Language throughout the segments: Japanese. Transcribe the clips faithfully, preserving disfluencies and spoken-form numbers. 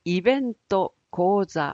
イベント講座。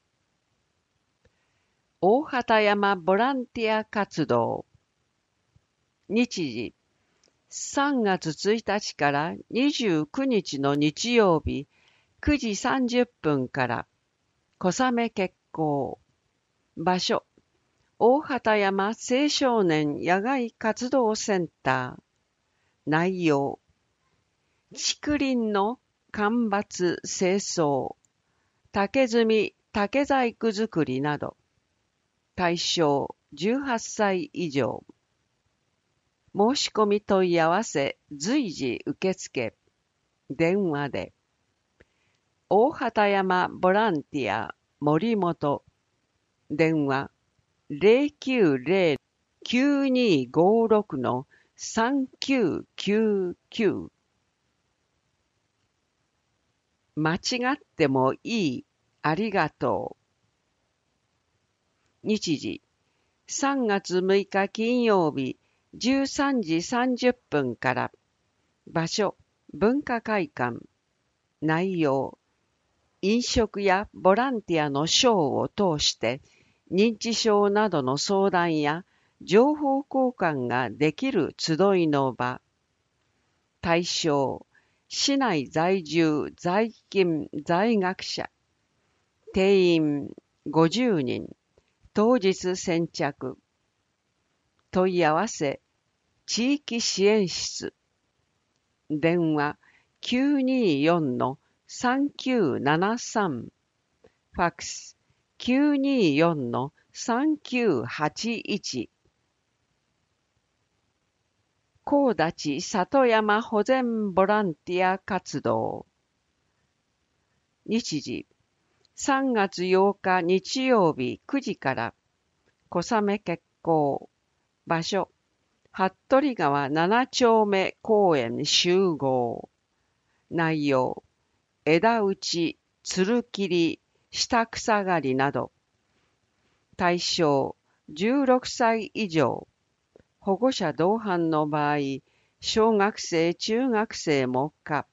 大畑山ボランティア活動。日時、さんがつついたちからにじゅうくにちの日曜日、くじさんじゅっぷんから、小雨決行。場所、大畑山青少年野外活動センター。内容、竹林の間伐清掃、竹炭竹細工作りなど。対象じゅうはっさい以上。申し込み問い合わせ随時受付。電話で。大畑山ボランティア森本。電話 ゼロきゅうゼロ きゅうにごろく さんきゅうきゅうきゅう。間違ってもいい。ありがとう。日時、さんがつむいか金曜日、じゅうさんじさんじゅっぷんから。場所、文化会館。内容、飲食やボランティアのショーを通して、認知症などの相談や情報交換ができる集いの場。対象、市内在住在勤在学者。定員ごじゅうにん。当日先着。問い合わせ、地域支援室。電話きゅうによんのさんきゅうななさん。ファックスきゅうによんのさんきゅうはちいち。高立里山保全ボランティア活動。日時、さんがつようか日曜日くじから。小雨決行。場所、服部川ななちょうめ公園集合。内容、枝打ち、つる切り、下草刈りなど。対象、じゅうろくさい以上。保護者同伴の場合、小学生、中学生も可。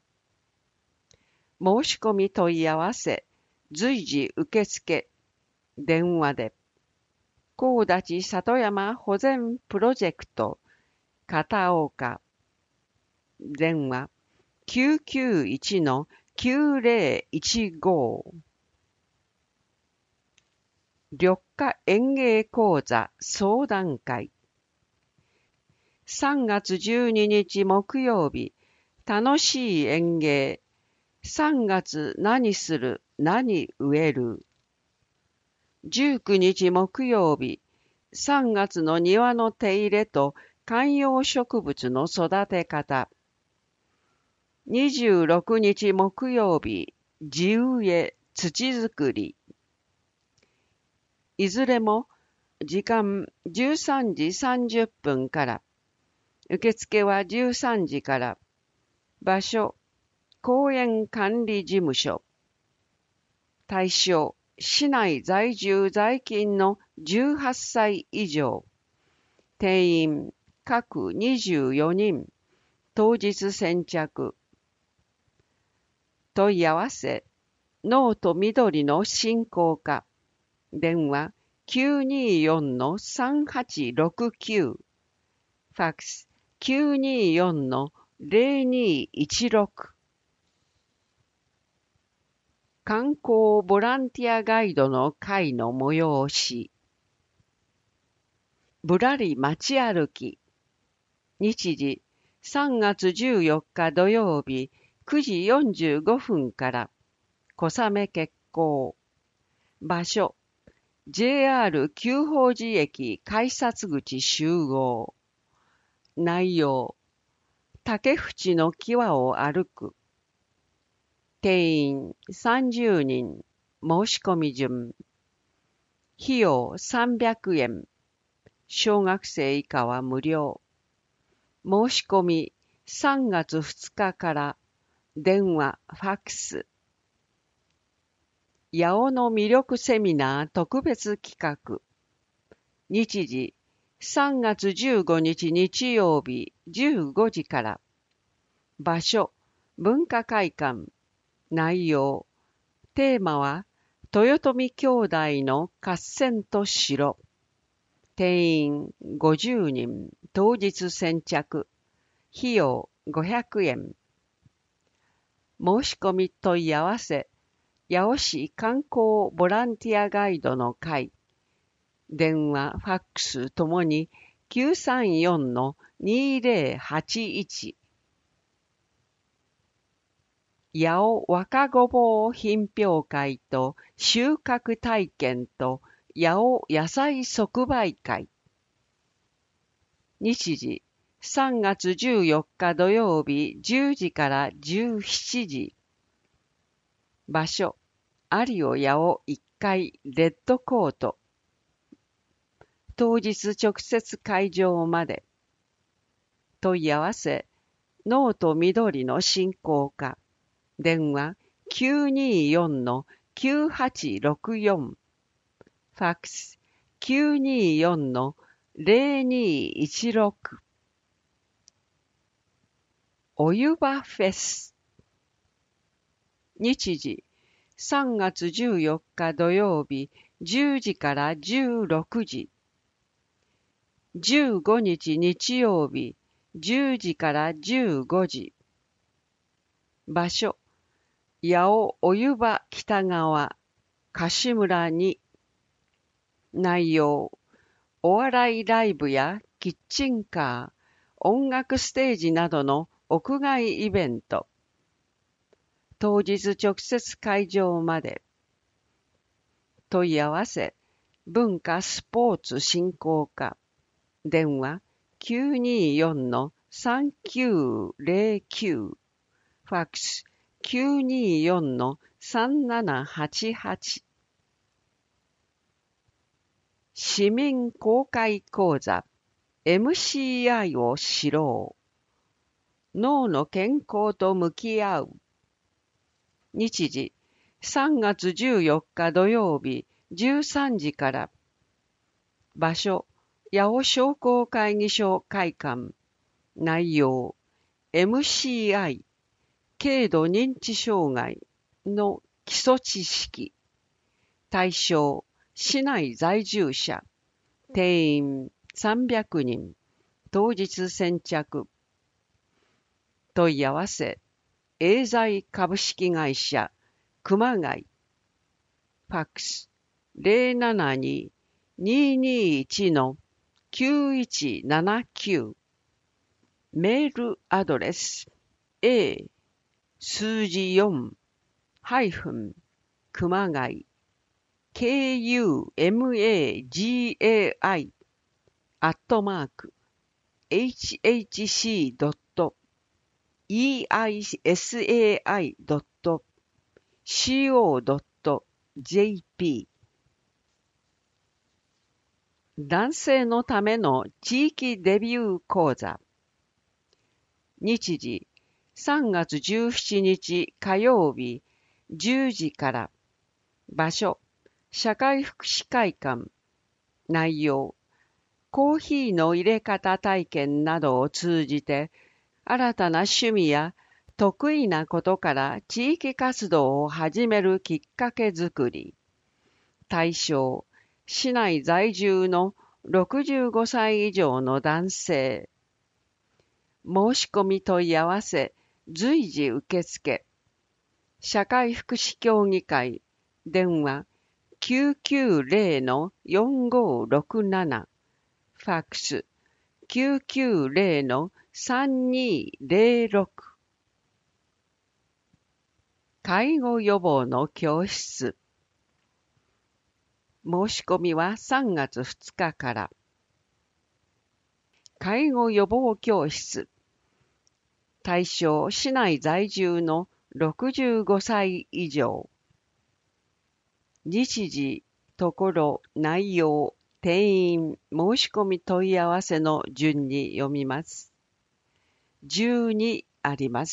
申し込み問い合わせ、随時受付。電話で。高立里山保全プロジェクト、片岡。電話きゅうきゅういちのきゅうゼロいちご。緑化園芸講座相談会。さんがつじゅうににち木曜日、楽しい園芸。さんがつ何する何植える。じゅうくにち木曜日、さんがつの庭の手入れと観葉植物の育て方。にじゅうろくにち木曜日、地植え、土作り。いずれも時間じゅうさんじさんじゅっぷんから。受付はじゅうさんじから。場所、公園管理事務所。対象、市内在住在勤のじゅうはっさい以上。定員、各にじゅうよにん。当日先着。問い合わせ、ノート緑の振興課。電話きゅうによんのさんはちろくきゅう。ファックスきゅうによんのゼロにいちろく。観光ボランティアガイドの会の催し。ぶらり街歩き。日時、さんがつじゅうよっか土曜日くじよんじゅうごふんから。小雨決行。場所、ジェイアール 久宝寺駅改札口集合。内容、竹淵の際を歩く。定員さんじゅうにん。申し込み順。費用さんびゃくえん。小学生以下は無料。申し込みさんがつふつかから。電話、ファックス。八尾の魅力セミナー特別企画。日時、さんがつじゅうごにち日曜日じゅうごじから。場所、文化会館。内容、 テーマは、豊臣兄弟の合戦と城。定員ごじゅうにん、当日先着。費用ごひゃくえん。申し込み問い合わせ、八尾市観光ボランティアガイドの会。電話、ファックスともに きゅうさんよんのにぜろはちいち。八尾若ごぼう品評会と収穫体験と八尾野菜即売会。日時、さんがつじゅうよっか土曜日じゅうじからじゅうしちじ。場所、有尾八尾いっかいレッドコート。当日直接会場まで。問い合わせ、ノート緑の振興課。電話きゅうによんのきゅうはちろくよん。ファックスきゅうによんのぜろにいちろく。お湯場フェス。日時、さんがつじゅうよっか土曜日じゅうじからじゅうろくじ。じゅうごにち日曜日じゅうじからじゅうごじ。場所、八尾お湯場北側、樫村に。内容、お笑いライブやキッチンカー、音楽ステージなどの屋外イベント。当日直接会場まで。問い合わせ、文化スポーツ振興課。電話きゅうによんのさんきゅうぜろきゅう。ファックスきゅうによんのさんななはちはち。市民公開講座 エムシーアイ を知ろう。脳の健康と向き合う。日時、さんがつじゅうよっか土曜日じゅうさんじから。場所、八尾商工会議所会館。内容、エムシーアイ、軽度認知障害の基礎知識。対象、市内在住者。定員さんびゃくにん。当日先着。問い合わせ、エーザイ株式会社、熊谷。ファックス、ぜろななに にーにーいちのきゅういちななきゅう。メールアドレス、A、数字よん、ハイフン、熊谷、ケーユーエムエージーエーアイ、アットマーク、エイチエイチシードットイーアイエスエーアイドットシーオードットジェーピー。男性のための地域デビュー講座。日時、さんがつじゅうしちにち火曜日じゅうじから。場所、社会福祉会館。内容、コーヒーの入れ方体験などを通じて、新たな趣味や得意なことから地域活動を始めるきっかけづくり。対象、市内在住のろくじゅうごさい以上の男性。申し込み問い合わせ、随時受付。社会福祉協議会、電話きゅうきゅうぜろのよんごろくなな。ファックスきゅうきゅうぜろのさんにぜろろく。介護予防の教室。申し込みはさんがつふつかから。介護予防教室。対象、市内在住のろくじゅうごさい以上。日時、ところ、内容、定員、申し込み問い合わせの順に読みます。じゅうにあります。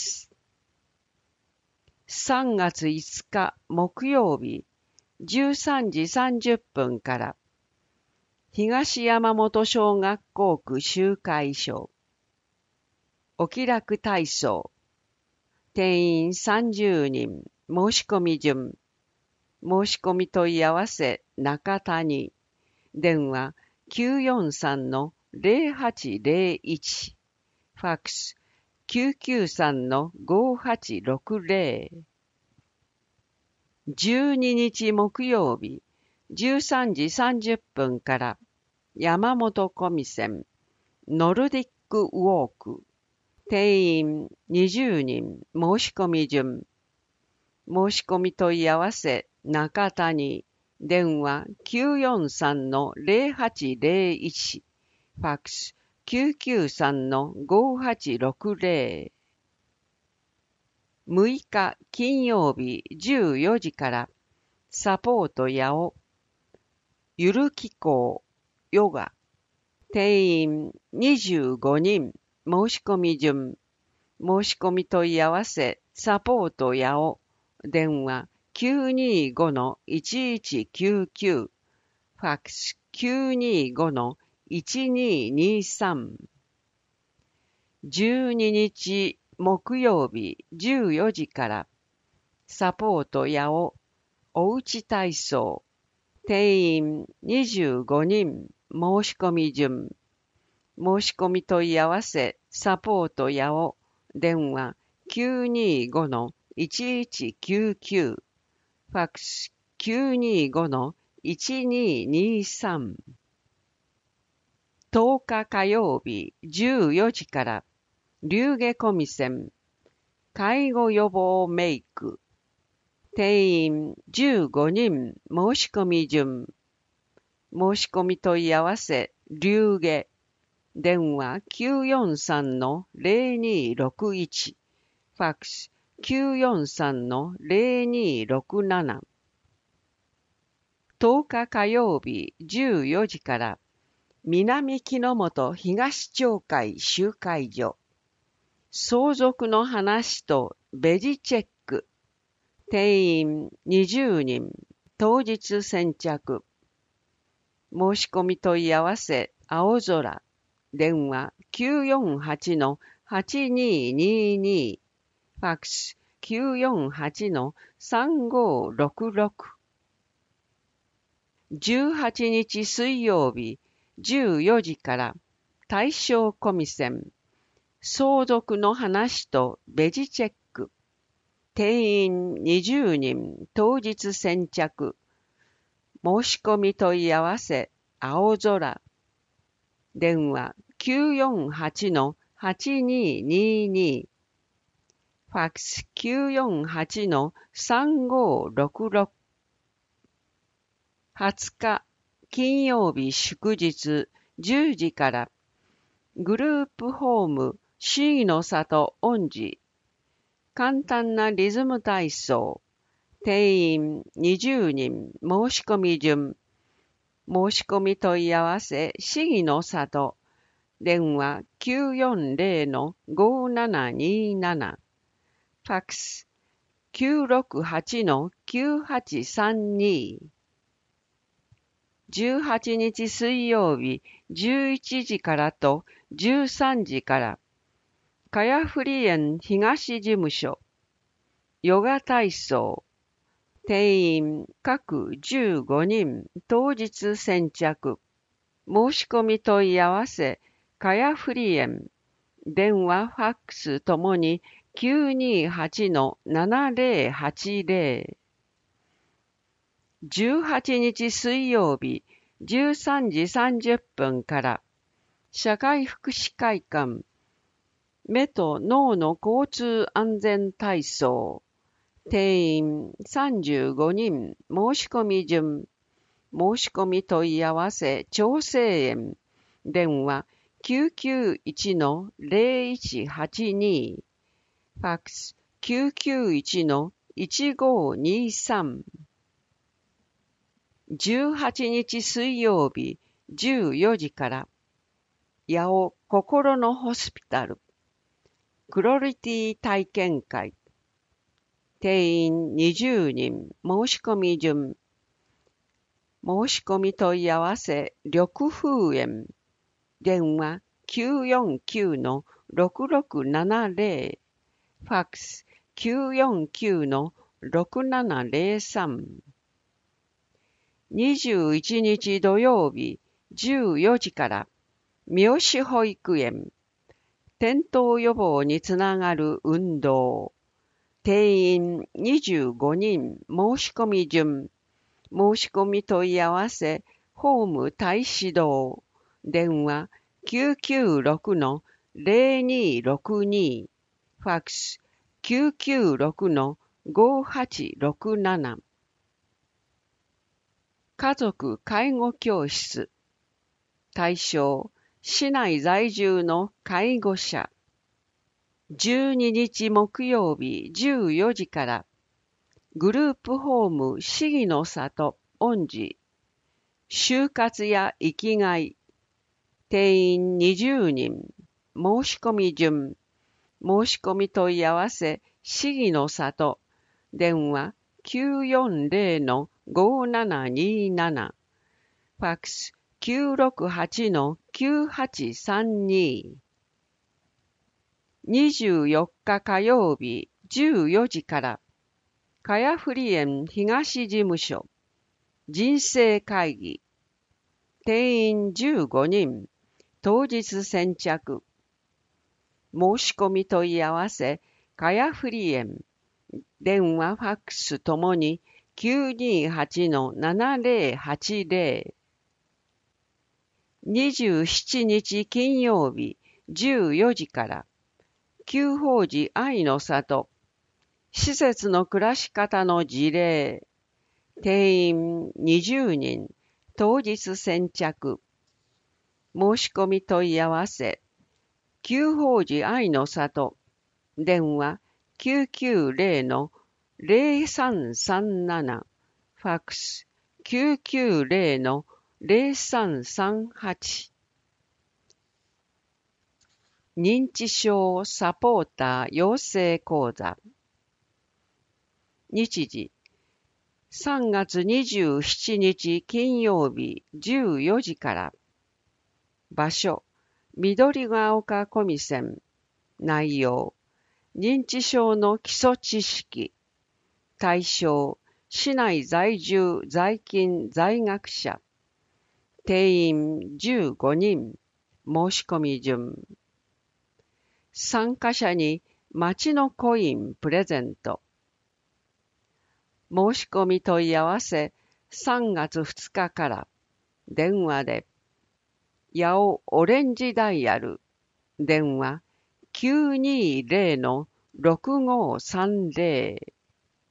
さんがついつか木曜日じゅうさんじさんじゅっぷんから。東山本小学校区集会所。お気楽体操。定員さんじゅうにん。申し込み順。 申し込み問い合わせ中谷。電話 きゅうよんさんのゼロはちゼロいち。ファックス きゅうきゅうさんのごはちろくゼロ。じゅうににち木曜日じゅうさんじさんじゅっぷんから山本小見線ノルディックウォーク。定員にじゅうにん申し込み順。申し込み問い合わせ中谷。電話 きゅうよんさんのゼロはちゼロいち。ファックス きゅうきゅうさんのごはちろくゼロ。むいか金曜日じゅうよじからサポート八尾。ゆる気候ヨガ。定員にじゅうごにん申し込み順。申し込み問い合わせサポート八尾。電話 きゅうにごのいちいちきゅうきゅう。ファックス きゅうにごのいちににさん。じゅうににち木曜日じゅうよじからサポート八尾おうち体操。定員にじゅうごにん申し込み順。申し込み問い合わせサポート八尾。電話 きゅうにごのいちいちきゅうきゅう。ファックス きゅうにごのいちににさん。とおか火曜日じゅうよじから龍下小見線介護予防メイク。定員じゅうごにん申し込み順。申し込み問い合わせ龍下。電話 きゅうよんさんのゼロにろくいち。ファックス きゅうよんさんのゼロにろくなな。とおか火曜日じゅうよじから南木之本東町会集会所。相続の話とベジチェック。定員にじゅうにん当日先着。申し込み問い合わせ青空。電話 きゅうよんはちのはちににに。ファックス きゅうよんはちのさんごろくろく。じゅうはちにち水曜日じゅうよじから大正小見線相続の話とベジチェック。定員にじゅうにん当日先着。申し込み問い合わせ青空。電話 きゅうよんはちのはちににに。ファックス きゅうよんはちのさんごろくろく。はつか金曜日祝日じゅうじからグループホームシーの里恩寺簡単なリズム体操。定員にじゅうにん申し込み順。申し込み問い合わせ市の里。電話 きゅうよんゼロのごななになな。ファックス きゅうろくはちのきゅうはちさんに。じゅうはちにち水曜日じゅういちじからとじゅうさんじからかやふり園東事務所ヨガ体操。定員各じゅうごにん当日先着。申し込み問い合わせかやふり園。電話ファックスともに きゅうにはちのななゼロはちゼロ。じゅうはちにち水曜日じゅうさんじさんじゅっぷんから社会福祉会館目と脳の交通安全体操。定員さんじゅうごにん申し込み順。申し込み問い合わせ調整園。電話 きゅうきゅういちのゼロいちはちに。ファックス きゅうきゅういちのいちごにさん。じゅうはちにち水曜日じゅうよじから八尾心のホスピタルクロリティ体験会。定員にじゅうにん申し込み順。申し込み問い合わせ緑風園。電話 きゅうよんきゅうのろくろくななゼロ。ファックス きゅうよんきゅうのろくななゼロさん。 にじゅういちにち土曜日じゅうよじから三好保育園転倒予防につながる運動定員にじゅうごにん申し込み順申し込み問い合わせホーム待指導電話 きゅうきゅうろく の ゼロにろくに ファックス きゅうきゅうろく の ごはちろくなな家族介護教室対象市内在住の介護者じゅうににち木曜日じゅうよじからグループホーム市議の里恩寺就活や生きがい定員にじゅうにん申し込み順申し込み問い合わせ市議の里電話 きゅうよんゼロ の ごななになな ファックス きゅうろくはち の きゅうはちさんに にじゅうよっか火曜日じゅうよじから茅振園東事務所人生会議定員じゅうごにん当日先着申し込み問い合わせ茅振園電話ファックスともに きゅうにはち の ななゼロはちゼロ にじゅうしちにち金曜日じゅうよじから旧法寺愛の里施設の暮らし方の事例定員にじゅうにん当日先着申し込み問い合わせ旧法寺愛の里電話 きゅうきゅうゼロ の ゼロさんさんなな ファックス きゅうきゅうゼロ の ゼロさんさんはち認知症サポーター養成講座日時さんがつにじゅうしちにち金曜日じゅうよじから場所緑が丘コミセン内容認知症の基礎知識対象市内在住在勤在学者定員じゅうごにん申し込み順参加者に町のコインプレゼント申し込み問い合わせさんがつふつかから電話で八尾オレンジダイヤル電話 きゅうにゼロ の ろくごさんゼロ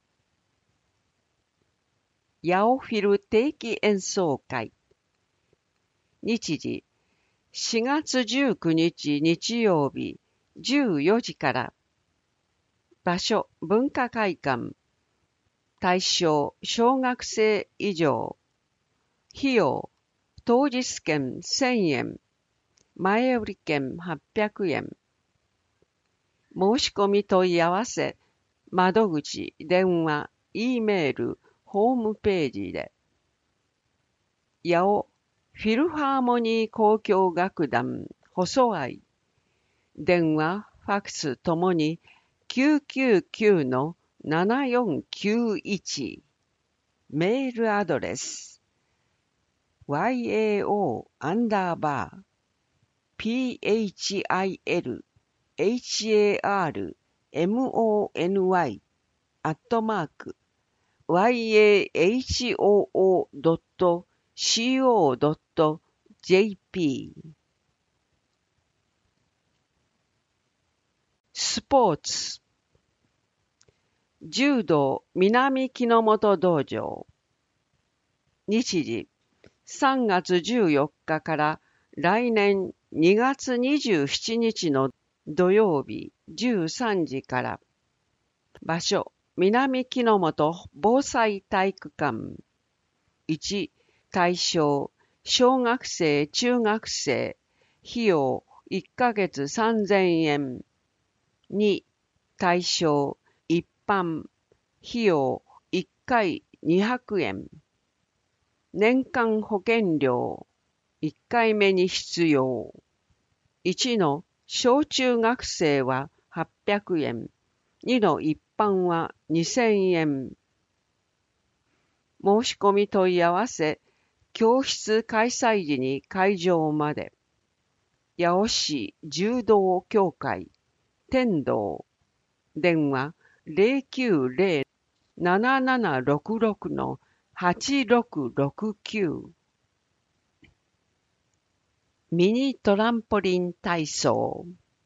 八尾フィル定期演奏会日時しがつじゅうくにち日曜日じゅうよじから場所文化会館対象小学生以上費用当日券せんえん前売り券はっぴゃくえん申し込み問い合わせ窓口電話 E メールホームページで八尾フィルハーモニー交響楽団細愛電話ファックスともにきゅうきゅうきゅうのななよんきゅういちメールアドレス ワイエーオー アンダーバー ピーエイチアイエル エイチエーアール エムオーエヌワイ アットマーク ワイエーエイチオーオー ドット シーオー ドット ジェーピー スポーツ柔道南木之本道場日時さんがつじゅうよっかから来年にがつにじゅうしちにちの土曜日じゅうさんじから場所南木之本防災体育館いち対象小学生中学生費用いっかげつさんぜんえんに対象一般費用いっかいにひゃくえん年間保険料いっかいめに必要いちの小中学生ははっぴゃくえんにの一般はにせんえん申し込み問い合わせ、教室開催時に会場まで。八尾市柔道協会、天道、電話ゼロきゅうゼロ ななななろくろく はちろくろくきゅう。ミニトランポリン体操。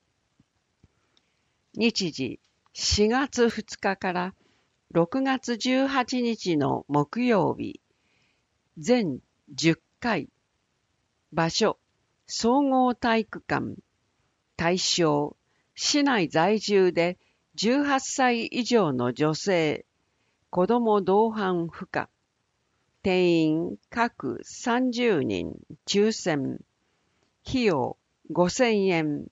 日時しがつふつかからろくがつじゅうはちにちの木曜日。全じゅっかい。場所、総合体育館。対象、市内在住でじゅうはっさい以上の女性、子ども同伴不可。定員各さんじゅうにん、抽選。費用ごせんえん。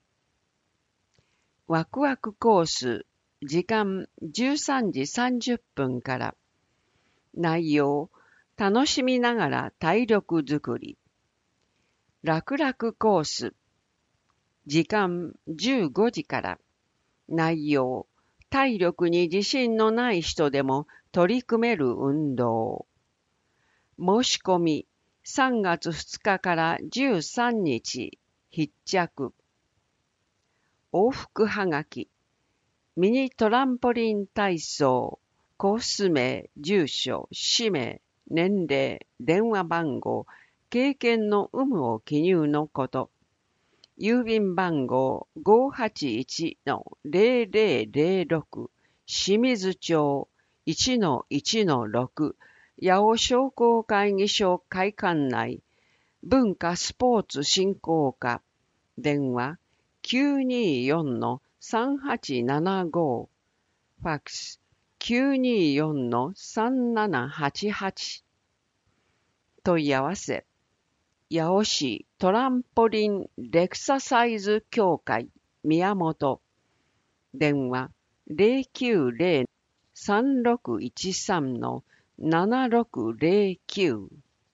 ワクワクコース、時間じゅうさんじさんじゅっぷんから。内容、楽しみながら体力づくり。楽々コース、時間じゅうごじから。内容、体力に自信のない人でも取り組める運動。申し込み、さんがつふつかからじゅうさんにち、必着。往復はがき、ミニトランポリン体操、コース名、住所、氏名、年齢、電話番号、経験の有無を記入のこと。郵便番号 ごーはちいちのゼロゼロゼロろく 清水町 いちのいちのろく 八尾商工会議所会館内文化スポーツ振興課電話 きゅうにーよんのさんはちななご ファックス きゅうにーよんのさんななはちはち問い合わせ八尾市トランポリンレクササイズ協会宮本電話ゼロきゅうゼロ さんろくいちさんのななろくゼロきゅう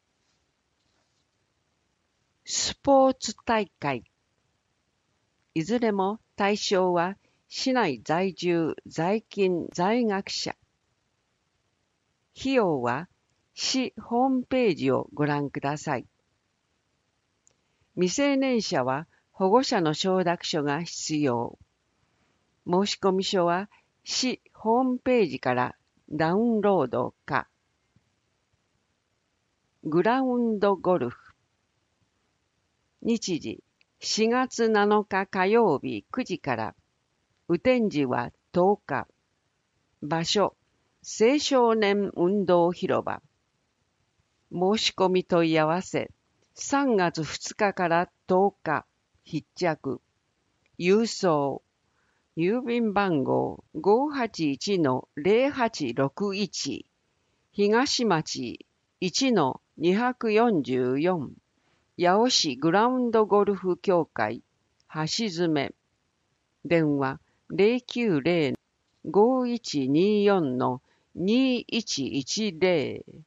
スポーツ大会いずれも対象は市内在住在勤在学者費用は市ホームページをご覧ください。未成年者は保護者の承諾書が必要。申込書は市ホームページからダウンロードか。グラウンドゴルフ。日時しがつなのか火曜日くじから。雨天時はとおか。場所、青少年運動広場。申し込み問い合わせ。さんがつふつかからとおか、必着。郵送。郵便番号 ごーはちいちのゼロはちろくいち。東町 いちのによんよん。八尾市グラウンドゴルフ協会、橋爪。電話ゼロきゅうゼロ ごーいちによんのにいちいちゼロ。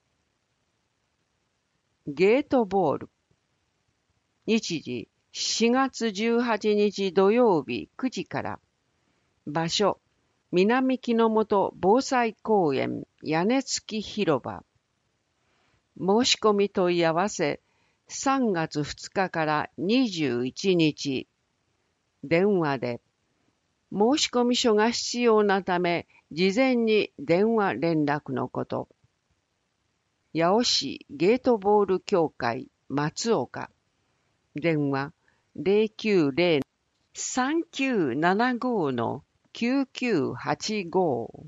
ゲートボール。日時しがつじゅうはちにち土曜日くじから。場所、南木之本防災公園屋根付き広場。申し込み問い合わせ、さんがつふつかからにじゅういちにち。電話で。申込書が必要なため、事前に電話連絡のこと。八尾市ゲートボール協会松岡。電話ゼロきゅうゼロ さんきゅうななごのきゅうきゅうはちご。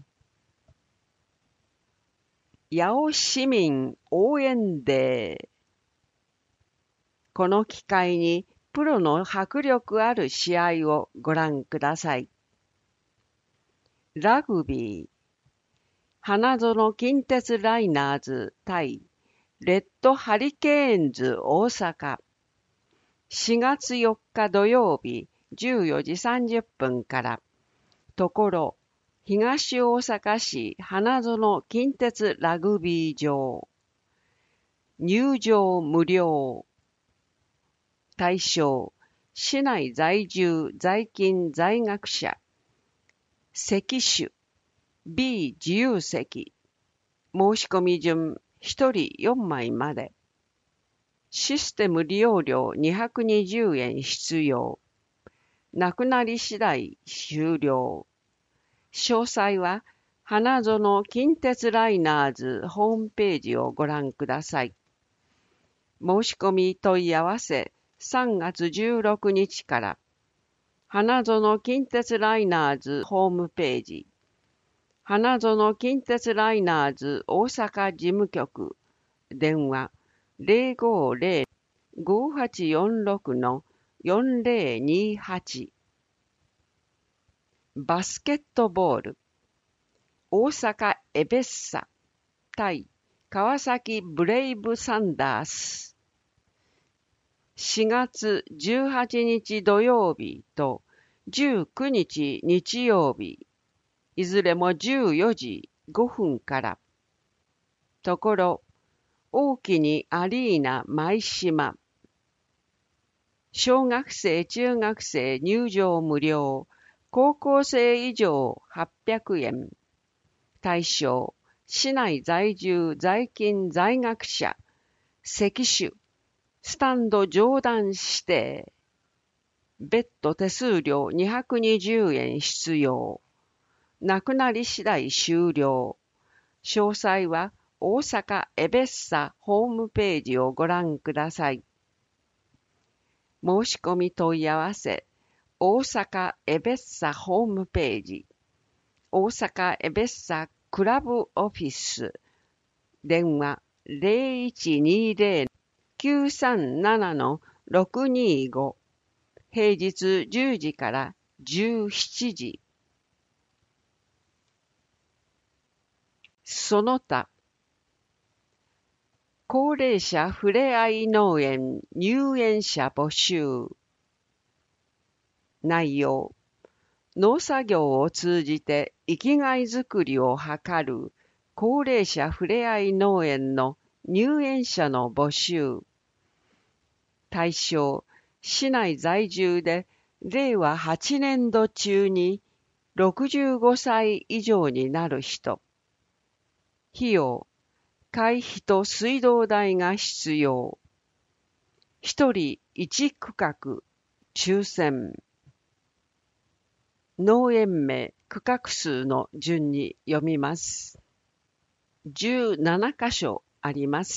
八尾市民応援デー。この機会にプロの迫力ある試合をご覧ください。ラグビー。花園近鉄ライナーズ対レッドハリケーンズ大阪。しがつよっか土曜日じゅうよじさんじゅっぷんから。ところ、東大阪市花園近鉄ラグビー場。入場無料。対象、市内在住在勤在学者。席種、B 自由席。申申し込み順ひとりよんまいまで。システム利用料にひゃくにじゅうえん必要。なくなり次第終了。詳細は花園近鉄ライナーズホームページをご覧ください。申し込み問い合わせさんがつじゅうろくにちから。花園近鉄ライナーズホームページ。花園近鉄ライナーズ大阪事務局。電話 ゼロごゼロ ごはちよんろく よんゼロにはち。バスケットボール。大阪エベッサ対川崎ブレイブサンダース。しがつじゅうはちにち土曜日とじゅうくにち日曜日。いずれもじゅうよじごふんから。ところ、大きにアリーナ舞島。小学生、中学生入場無料。高校生以上はっぴゃくえん。対象、市内在住在勤在学者。席種、スタンド上段指定。別途手数料にひゃくにじゅうえん必要。なくなり次第終了。詳細は大阪エベッサホームページをご覧ください。申し込み問い合わせ、大阪エベッサホームページ、大阪エベッサクラブオフィス、電話 ゼロいちにゼロ きゅうさんなな ろくにご、平日じゅうじからじゅうしちじ。その他、高齢者ふれあい農園入園者募集。内容、農作業を通じて生きがいづくりを図る高齢者ふれあい農園の入園者の募集。対象、市内在住でれいわはちねんど中にろくじゅうごさい以上になる人。費用、会費と水道代が必要。一人一区画、抽選。農園名、区画数の順に読みます。じゅうななかしょあります。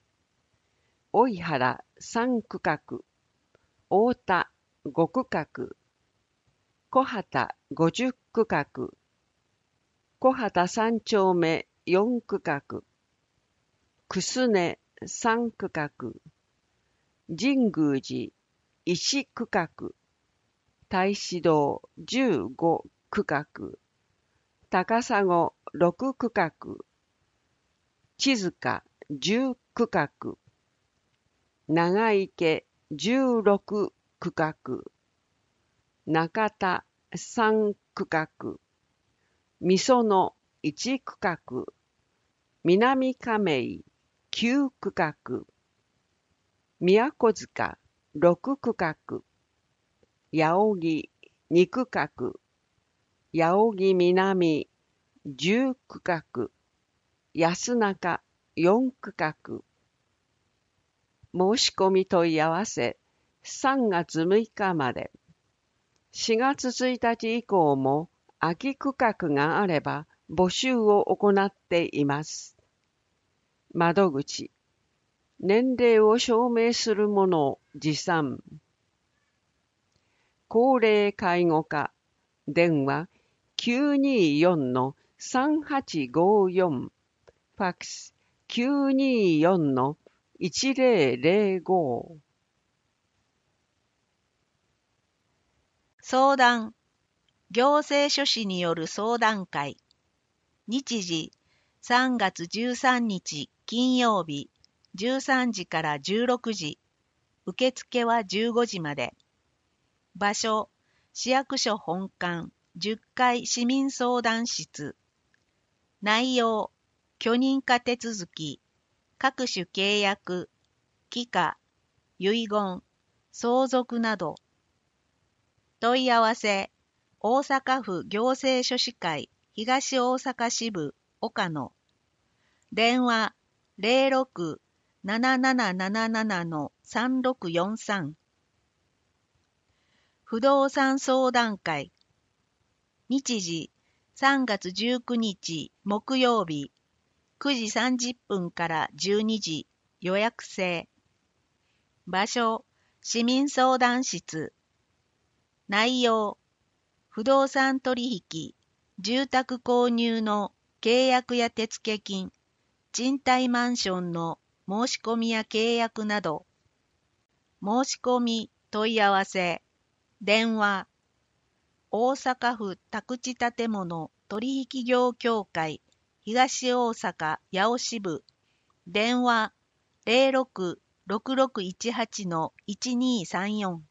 追原さん区画、太田ご区画、小畑ごじゅっ区画、小畑三丁目よん区画、くすねさん区画、神宮寺いち区画、太子堂じゅうご区画、高砂ろく区画、千塚じゅう区画、長池じゅうろく区画、中田さん区画、みそのいち区画、南亀井きゅう区画、宮古塚ろく区画、八尾木に区画、八尾木南じゅう区画、安中よん区画。申し込み問い合わせさんがつむいかまで。しがつついたち以降も空き区画があれば募集を行っています。窓口、年齢を証明するものを持参。高齢介護課、電話きゅうによんのさんはちごよん、ファックスきゅうによんのいちゼロゼロご。 相談、行政書士による相談会。日時、さんがつじゅうさんにち金曜日、じゅうさんじからじゅうろくじ。受付はじゅうごじまで。場所、市役所本館じゅっかい市民相談室。内容、許認可手続き、各種契約、帰化、遺言、相続など。問い合わせ、大阪府行政書士会東大阪支部岡野電話 ゼロろく なななななななのさんろくよんさん。不動産相談会。日時さんがつじゅうくにち木曜日くじさんじゅっぷんからじゅうにじ予約制。場所市民相談室。内容不動産取引、住宅購入の契約や手付金、賃貸マンションの申し込みや契約など。申し込み問い合わせ。電話大阪府宅地建物取引業協会東大阪八尾支部電話 ゼロろく ろくろくいちはち のいちにさんよん。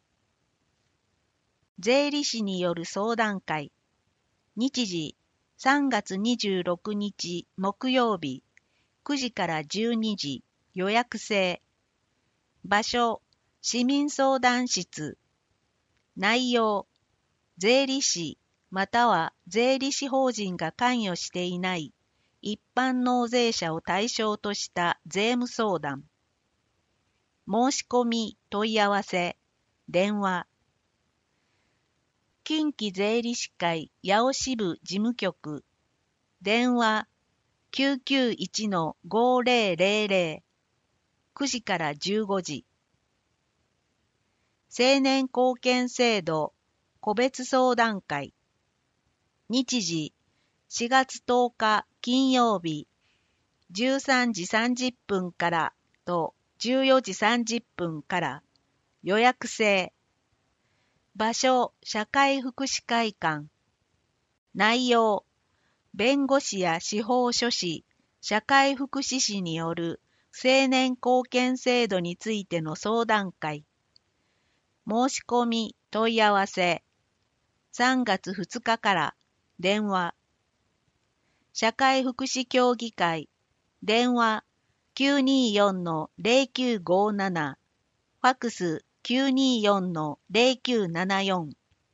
税理士による相談会。日時さんがつにじゅうろくにち木曜日くじからじゅうにじ予約制。場所市民相談室。内容税理士または税理士法人が関与していない一般納税者を対象とした税務相談。申し込み問い合わせ。電話近畿税理士会八尾支部事務局電話 きゅうきゅういちのごぜろぜろぜろ くじからじゅうごじ。青年貢献制度個別相談会。日時しがつとおか金曜日じゅうさんじさんじゅっぷんからとじゅうよじさんじゅっぷんから予約制。場所社会福祉会館。内容弁護士や司法書士、社会福祉士による青年貢献制度についての相談会。申し込み問い合わせ。さんがつふつかから電話社会福祉協議会電話 きゅうによんのぜろきゅうごなな ファックス きゅうによんのぜろきゅうななよん。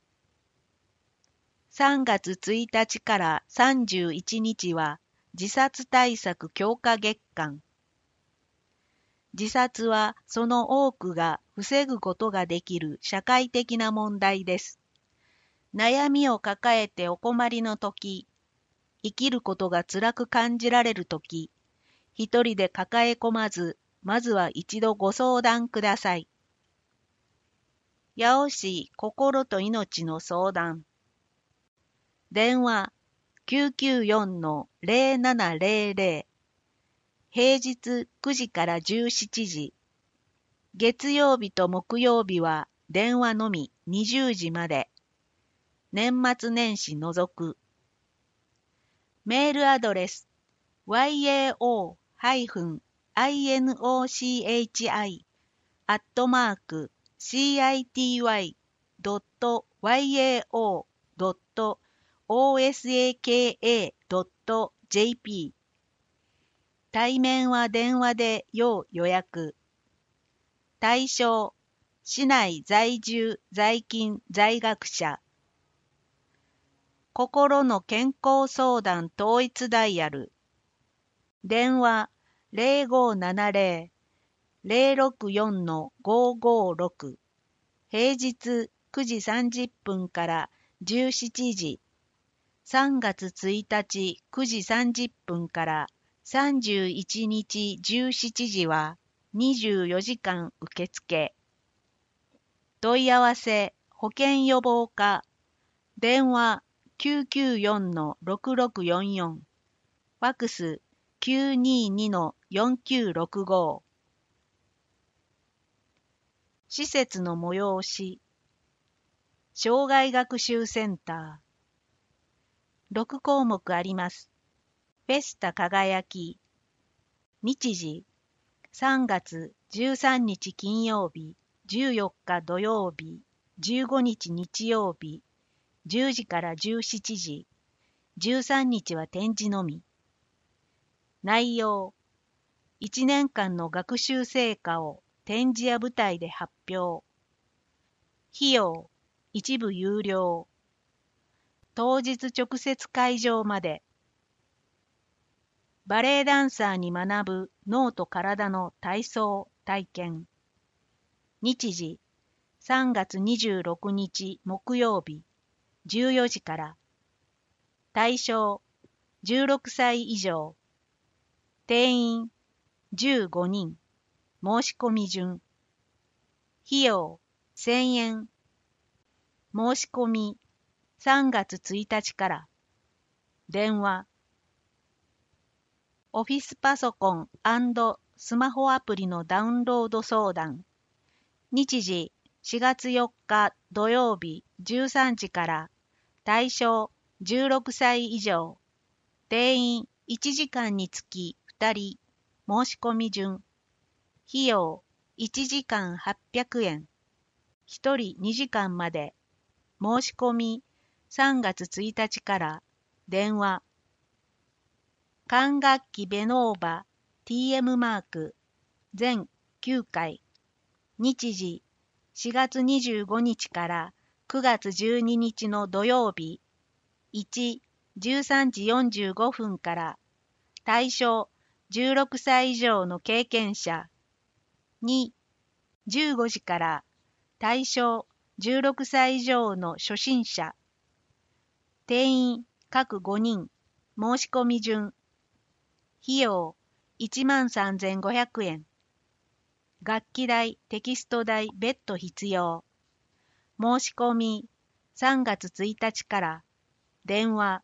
さんがつついたちからさんじゅういちにちは自殺対策強化月間。自殺はその多くが防ぐことができる社会的な問題です。悩みを抱えてお困りのとき、生きることが辛く感じられるとき、一人で抱え込まず、まずは一度ご相談ください。八尾市心と命の相談。電話 きゅうきゅうよんのぜろななぜろぜろ。平日くじからじゅうしちじ。月曜日と木曜日は電話のみにじゅうじまで。年末年始除く。メールアドレス ワイエーオー アットマーク シーアイティーワイ ドット ワイエーオー ドット オーエスエーケーエー ドット ジェーピー。対面は電話で要予約。対象市内在住在勤在学者。心の健康相談統一ダイヤル。電話ぜろごななぜろ ぜろろくよんのごごろく。平日くじさんじゅっぷんからじゅうしちじ。さんがつついたちくじさんじゅっぷんからさんじゅういちにちじゅうしちじはにじゅうよじかん受付。問い合わせ保険予防課。電話きゅうきゅうよんのろくろくよんよん。ファックスきゅうににのよんきゅうろくご。施設の催し。障害学習センター。ろくこうもくあります。フェスタ輝き。日時さんがつじゅうさんにち金曜日、じゅうよっか土曜日、じゅうごにち日曜日、じゅうじからじゅうしちじ、じゅうさんにちは展示のみ。内容いちねんかんの学習成果を展示や舞台で発表。費用一部有料。当日直接会場まで。 バレエダンサーに学ぶ脳と体の体操体験。日時さんがつにじゅうろくにち木曜日じゅうよじから。対象じゅうろくさい以上。定員じゅうごにん。申し込み順。費用せんえん。申し込みさんがつついたちから。電話オフィスパソコン&スマホアプリのダウンロード相談。日時しがつよっか土曜日じゅうさんじから。対象じゅうろくさい以上。定員いちじかんにつきふたり。申し込み順。費用いちじかんはっぴゃくえん。ひとりにじかんまで。申し込みさんがつついたちから。電話管楽器ベノーバ ティーエム マーク全きゅうかい。日時しがつにじゅうごにちからくがつじゅうににちの土曜日いち、じゅうさんじよんじゅうごふんから。対象じゅうろくさい以上の経験者。に、じゅうごじから。対象じゅうろくさい以上の初心者。定員各ごにん。申し込み順。費用いちまんさんぜんごひゃくえん。楽器代、テキスト代別途必要。申し込みさんがつついたちから。電話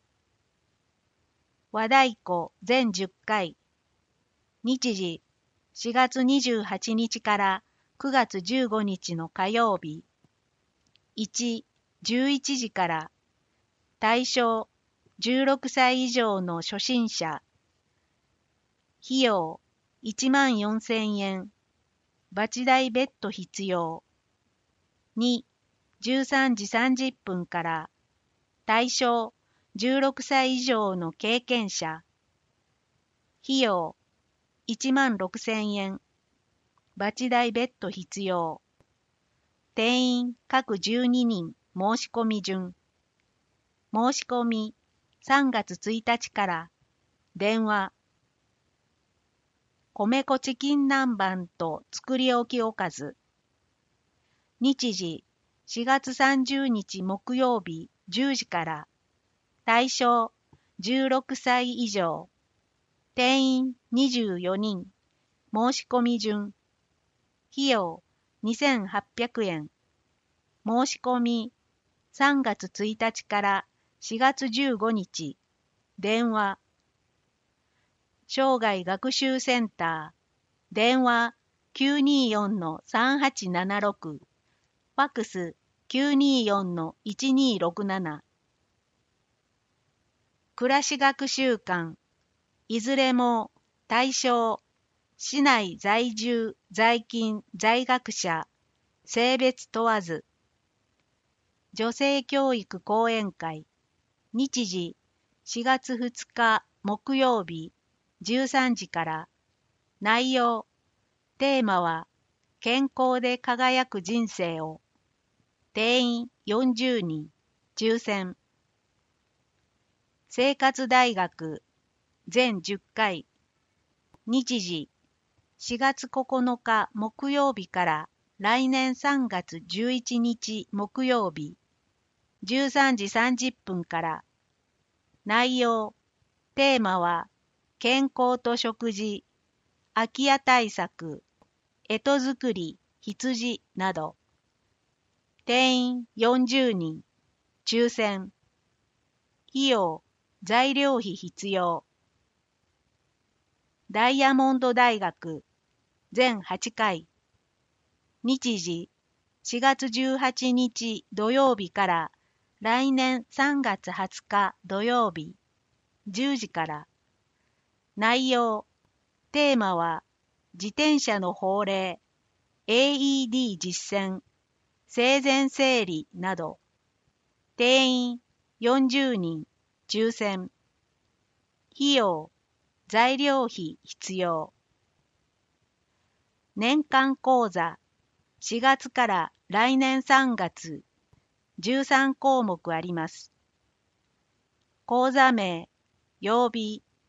和太鼓全じゅっかい。日時しがつにじゅうはちにちからくがつじゅうごにちの火曜日いち、じゅういちじから。対象じゅうろくさい以上の初心者。費用いちまんよんせんえん。バチ代別途必要。に、じゅうさんじさんじゅっぷんから。対象じゅうろくさい以上の経験者。費用いちまんろくせんえん。バチ代別途必要。定員各じゅうににん。申し込み順。申し込みさんがつついたちから。電話米粉チキン南蛮と作り置きおかず。日時しがつさんじゅうにち木曜日じゅうじから。対象じゅうろくさい以上。定員にじゅうよにん。申し込み順。費用にせんはっぴゃくえん。申し込みさんがつついたちからしがつじゅうごにち。電話生涯学習センター。電話 きゅうによんのさんはちななろく。ファックス きゅうによんのいちにろくなな。暮らし学習館。いずれも対象市内在住在勤在学者性別問わず。女性教育講演会。日時しがつふつか木曜日じゅうさんじから。内容テーマは健康で輝く人生を。定員よんじゅうにん。抽選。生活大学全じゅっかい。日時しがつここのか木曜日から来年さんがつじゅういちにち木曜日じゅうさんじさんじゅっぷんから。内容テーマは健康と食事、空き家対策、干支作り、羊など。定員よんじゅうにん。抽選。費用材料費必要。ダイヤモンド大学全はちかい。日時しがつじゅうはちにち土曜日から来年さんがつはつか土曜日じゅうじから。内容テーマは自転車の法令、エーイーディー 実践、生前整理など。定員よんじゅうにん。抽選。費用材料費必要。年間講座しがつから来年さんがつじゅうさんこうもくあります。講座名、曜日、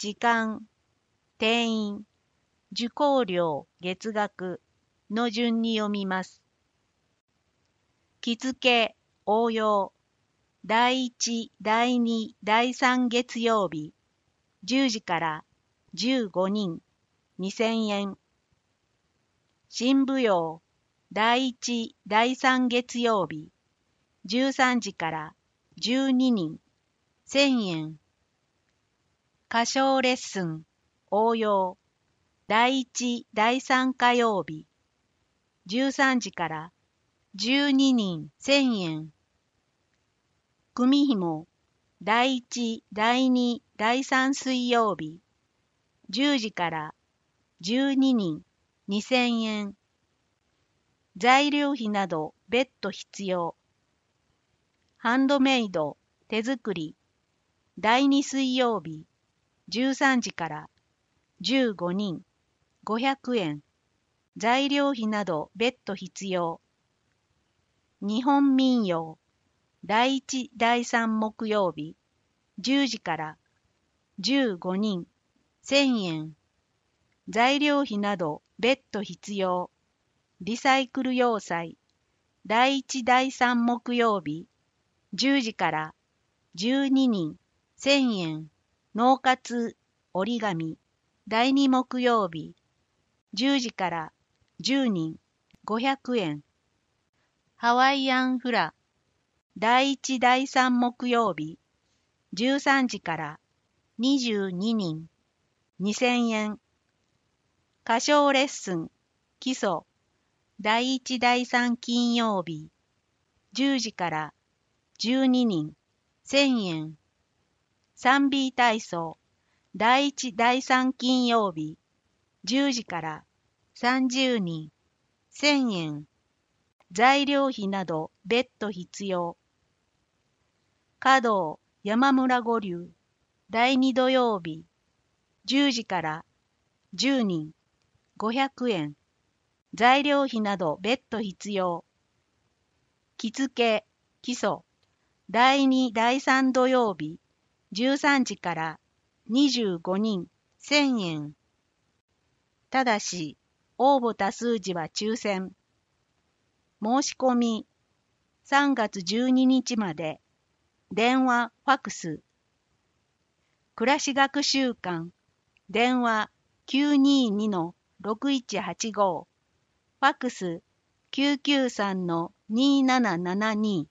時間、定員、受講料、月額の順に読みます。日付、応用、だいいち、だいに、だいさん月曜日、じゅうじからじゅうごにん、にせんえん。新舞踊、だいいち、だいさん月曜日、じゅうさんじからじゅうににん、せんえん。歌唱レッスン、応用、だいいち、だいさん火曜日、じゅうさんじからじゅうににん、せんえん。組紐、だいいち、だいに、だいさん水曜日、じゅうじからじゅうににん、にせんえん。材料費など別途必要。ハンドメイド、手作り、だいに水曜日、じゅうさんじからじゅうごにん、ごひゃくえん。材料費など別途必要。日本民謡、だいいち、だいさん木曜日、じゅうじからじゅうごにん、せんえん。材料費など別途必要。リサイクル要塞、だいいち、だいさん木曜日、じゅうじからじゅうににん、せんえん。脳活、折り紙、だいに木曜日、じゅうじからじゅうにん、ごひゃくえん。ハワイアンフラ、だいいち、だいさん木曜日、じゅうさんじからにじゅうににん、にせんえん。歌唱レッスン、基礎、だいいち、だいさん金曜日、じゅうじからじゅうににん、せんえん。賛美体操、だいいち、だいさん金曜日、じゅうじからさんじゅうにん、せんえん。材料費など別途必要。華道、山村五流、だいに土曜日、じゅうじからじゅうにん、ごひゃくえん。材料費など別途必要。着付け、基礎、だいに、だいさん土曜日、じゅうさんじからにじゅうごにん、せんえん。ただし、応募多数時は抽選。申し込み、さんがつじゅうににちまで。電話、ファクス。暮らし学習館、電話 きゅうににのろくいちはちご、ファックス きゅうきゅうさんのにななななに。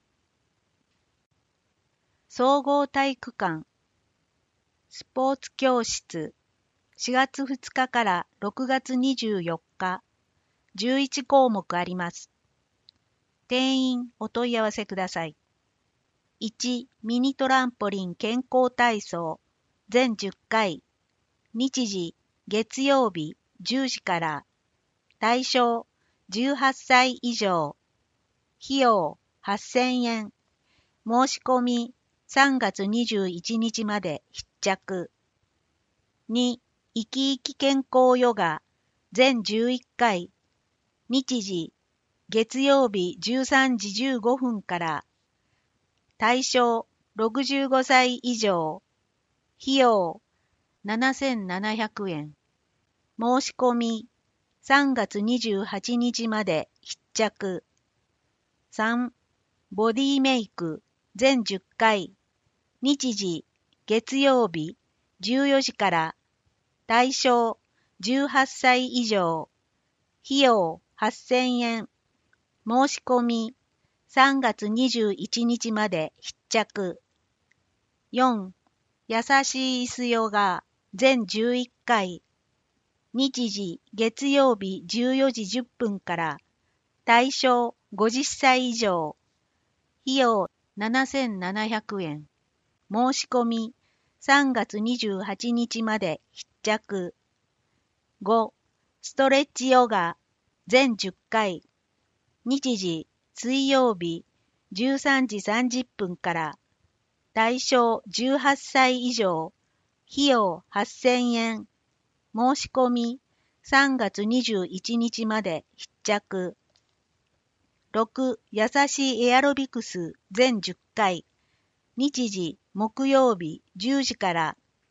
総合体育館、スポーツ教室、しがつふつかからろくがつにじゅうよっか、じゅういち項目あります。定員お問い合わせください。いち、ミニトランポリン健康体操、全じゅっかい、日時、月曜日じゅうじから、対象、じゅうはっさい以上、費用、はっせんえん、申し込み、さんがつにじゅういちにちまで必着。に、生き生き健康ヨガ、全じゅういっかい、日時、月曜日じゅうさんじじゅうごふんから、対象、ろくじゅうごさい以上、費用、ななせんななひゃくえん。申し込み、さんがつにじゅうはちにちまで必着。さん、ボディメイク、全じゅっかい、日時、月曜日、じゅうよじから、対象、じゅうはっさい以上、費用、はっせんえん。申し込み、さんがつにじゅういちにちまで必着。よん、優しい椅子ヨガ、全じゅういっかい、日時、月曜日じゅうよじじゅっぷんから、対象ごじゅっさい以上、費用ななせんななひゃくえん。申し込み、さんがつにじゅうはちにちまで必着。ご、ストレッチヨガ、全じゅっかい、日時、水曜日、じゅうさんじさんじゅっぷんから、対象じゅうはっさい以上、費用はっせんえん。申し込み、さんがつにじゅういちにちまで必着。ろく、優しいエアロビクス全じゅっかい、日時木曜日じゅうじから、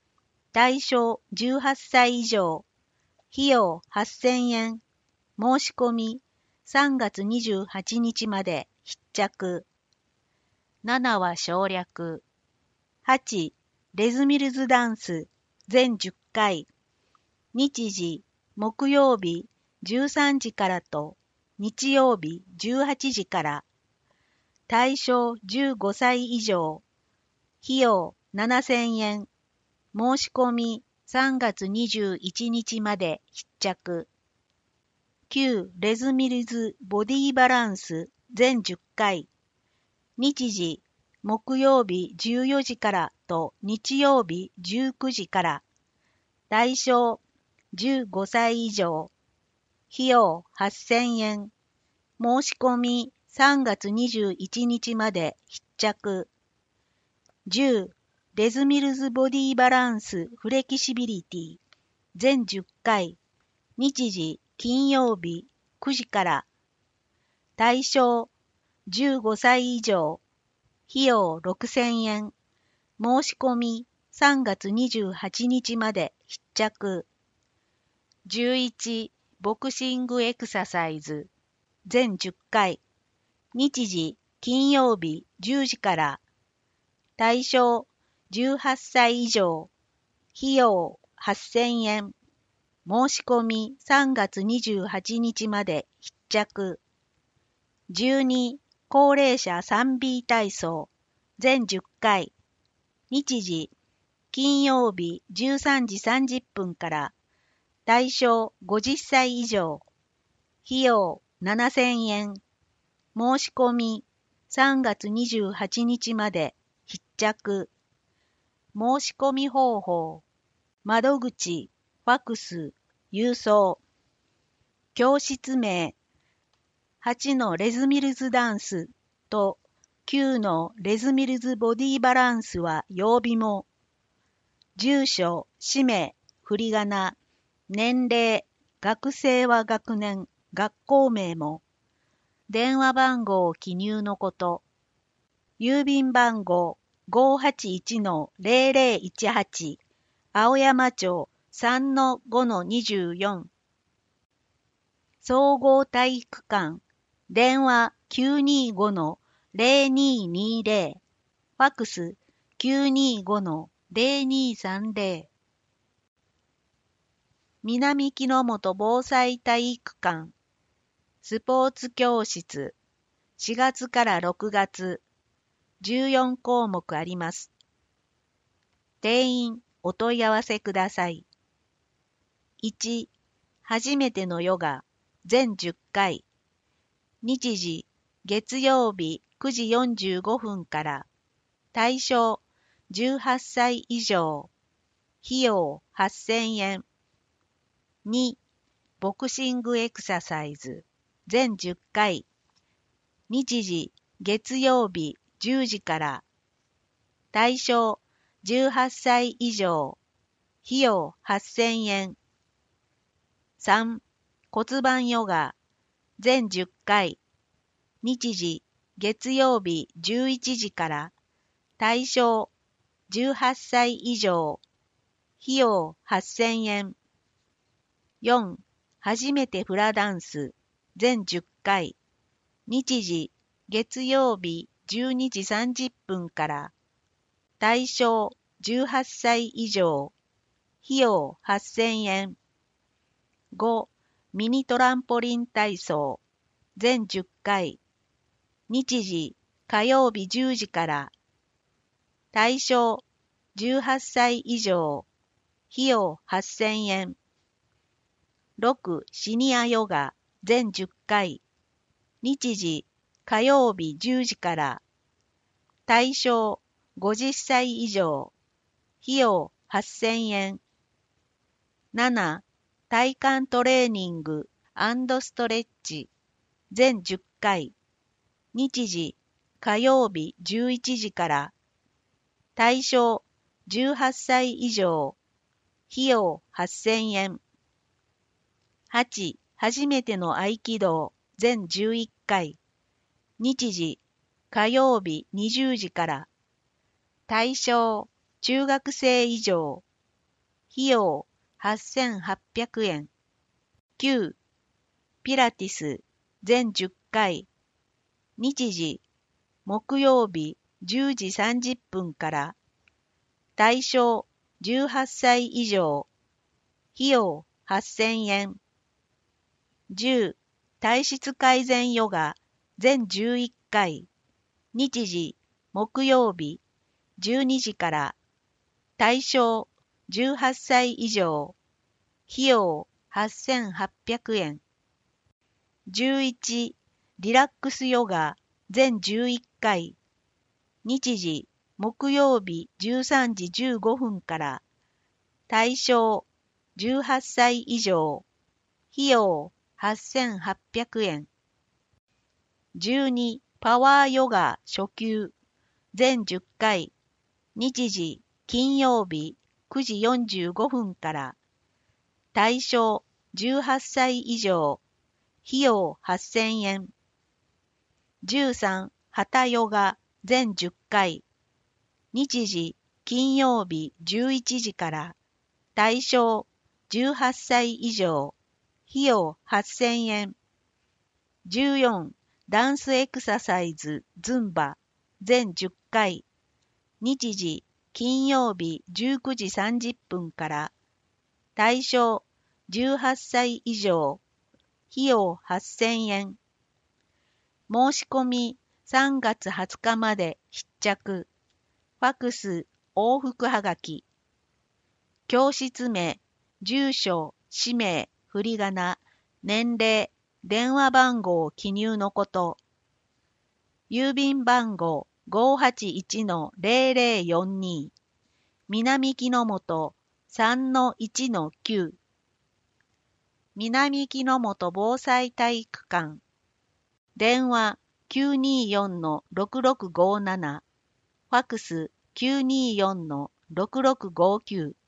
対象じゅうはっさい以上、費用はっせんえん、申し込みさんがつにじゅうはちにちまで必着。ななは省略。はち、レズミルズダンス全じゅっかい。日時、木曜日じゅうさんじからと日曜日じゅうはちじから。対象じゅうごさい以上。費用ななせんえん。申し込みさんがつにじゅういちにちまで必着。きゅう、レズミルズボディバランス全じゅっかい。日時、木曜日じゅうよじからと日曜日じゅうくじから。対象じゅうごさい以上。費用はっせんえん。申し込みさんがつにじゅういちにちまで必着。じゅう、レズミルズボディバランスフレキシビリティ全じゅっかい。日時、金曜日くじから。対象じゅうごさい以上。費用ろくせんえん。申し込みさんがつにじゅうはちにちまで必着。じゅういち、ボクシングエクササイズ全じゅっかい。日時、金曜日じゅうじから。対象じゅうはっさい以上。費用はっせんえん。申し込みさんがつにじゅうはちにちまで必着。じゅうに、高齢者 スリービー 体操全じゅっかい。日時、金曜日じゅうさんじさんじゅっぷんから。対象ごじゅっさい以上。費用ななせんえん。申し込みさんがつにじゅうはちにちまで必着。申し込み方法。窓口、ファックス、郵送。教室名。はちのレズミルズダンスときゅうのレズミルズボディバランスは曜日も。住所、氏名、振り仮名、年齢、学生は学年、学校名も。電話番号記入のこと。郵便番号 ごーはちいちのゼロゼロいちはち 青山町 さんのごのにじゅうよん。総合体育館。電話 きゅうにーごのゼロにーにーゼロ。ファックス きゅうにーごのゼロにーさんゼロ。南木之本防災体育館。スポーツ教室。しがつからろくがつ。じゅうよんこうもくあります。定員お問い合わせください。いち、初めてのヨガ全じゅっかい。日時、月曜日くじよんじゅうごふんから。対象、じゅうはっさい以上。費用はっせんえん。に、ボクシングエクササイズ全じゅっかい。日時、月曜日じゅうじから。対象、じゅうはっさい以上。費用はっせんえん。さん、骨盤ヨガ全じゅっかい。日時、月曜日じゅういちじから。対象、じゅうはっさい以上。費用はっせんえん。よん、初めてフラダンス全じゅっかい。日時、月曜日じゅうにじさんじゅっぷんから。対象、じゅうはっさい以上。費用はっせんえん。ご、ミニトランポリン体操全じゅっかい。日時、火曜日じゅうじから。対象、じゅうはっさい以上。費用はっせんえん。ろく、シニアヨガ全じゅっかい。日時、火曜日じゅうじから。対象、ごじゅっさい以上。費用はっせんえん。なな、体幹トレーニング&ストレッチ全じゅっかい。日時、火曜日じゅういちじから。対象、じゅうはっさい以上。費用はっせんえん。はち、初めての合気道全じゅういっかい。日時、火曜日にじゅうじから。対象、中学生以上。 費用はっせんはっぴゃくえん。きゅう、ピラティス全じゅっかい。日時、木曜日じゅうじさんじゅっぷんから。対象じゅうはっさい以上。費用はっせんえん。じゅう、体質改善ヨガ全じゅういっかい。日時、木曜日じゅうにじから。対象じゅうはっさい以上。費用はっせんはっぴゃくえん。じゅういち、リラックスヨガ全じゅういっかい。日時、木曜日じゅうさんじじゅうごふんから。対象じゅうはっさい以上。費用はっせんはっぴゃくえん。じゅうに、パワーヨガ初級全じゅっかい。日時、金曜日くじよんじゅうごふんから。対象じゅうはっさい以上。費用はっせんえん。じゅうさん、ハタヨガ全じゅっかい。日時、金曜日じゅういちじから。対象じゅうはっさい以上。費用はっせんえん。じゅうよん、ダンスエクササイズズンバ全じゅっかい。日時、金曜日じゅうくじさんじゅっぷんから。対象じゅうはっさい以上。費用はっせんえん。申し込みさんがつはつかまで必着。ファクス往復はがき。教室名、住所、氏名、振り仮名、年齢、電話番号記入のこと。郵便番号 ごーはちいちのぜろぜろよんに。南木之本 さんのいちのきゅう。南木之本防災体育館。電話 きゅうによんのろくろくごなな。ファクス きゅうによんのろくろくごきゅう。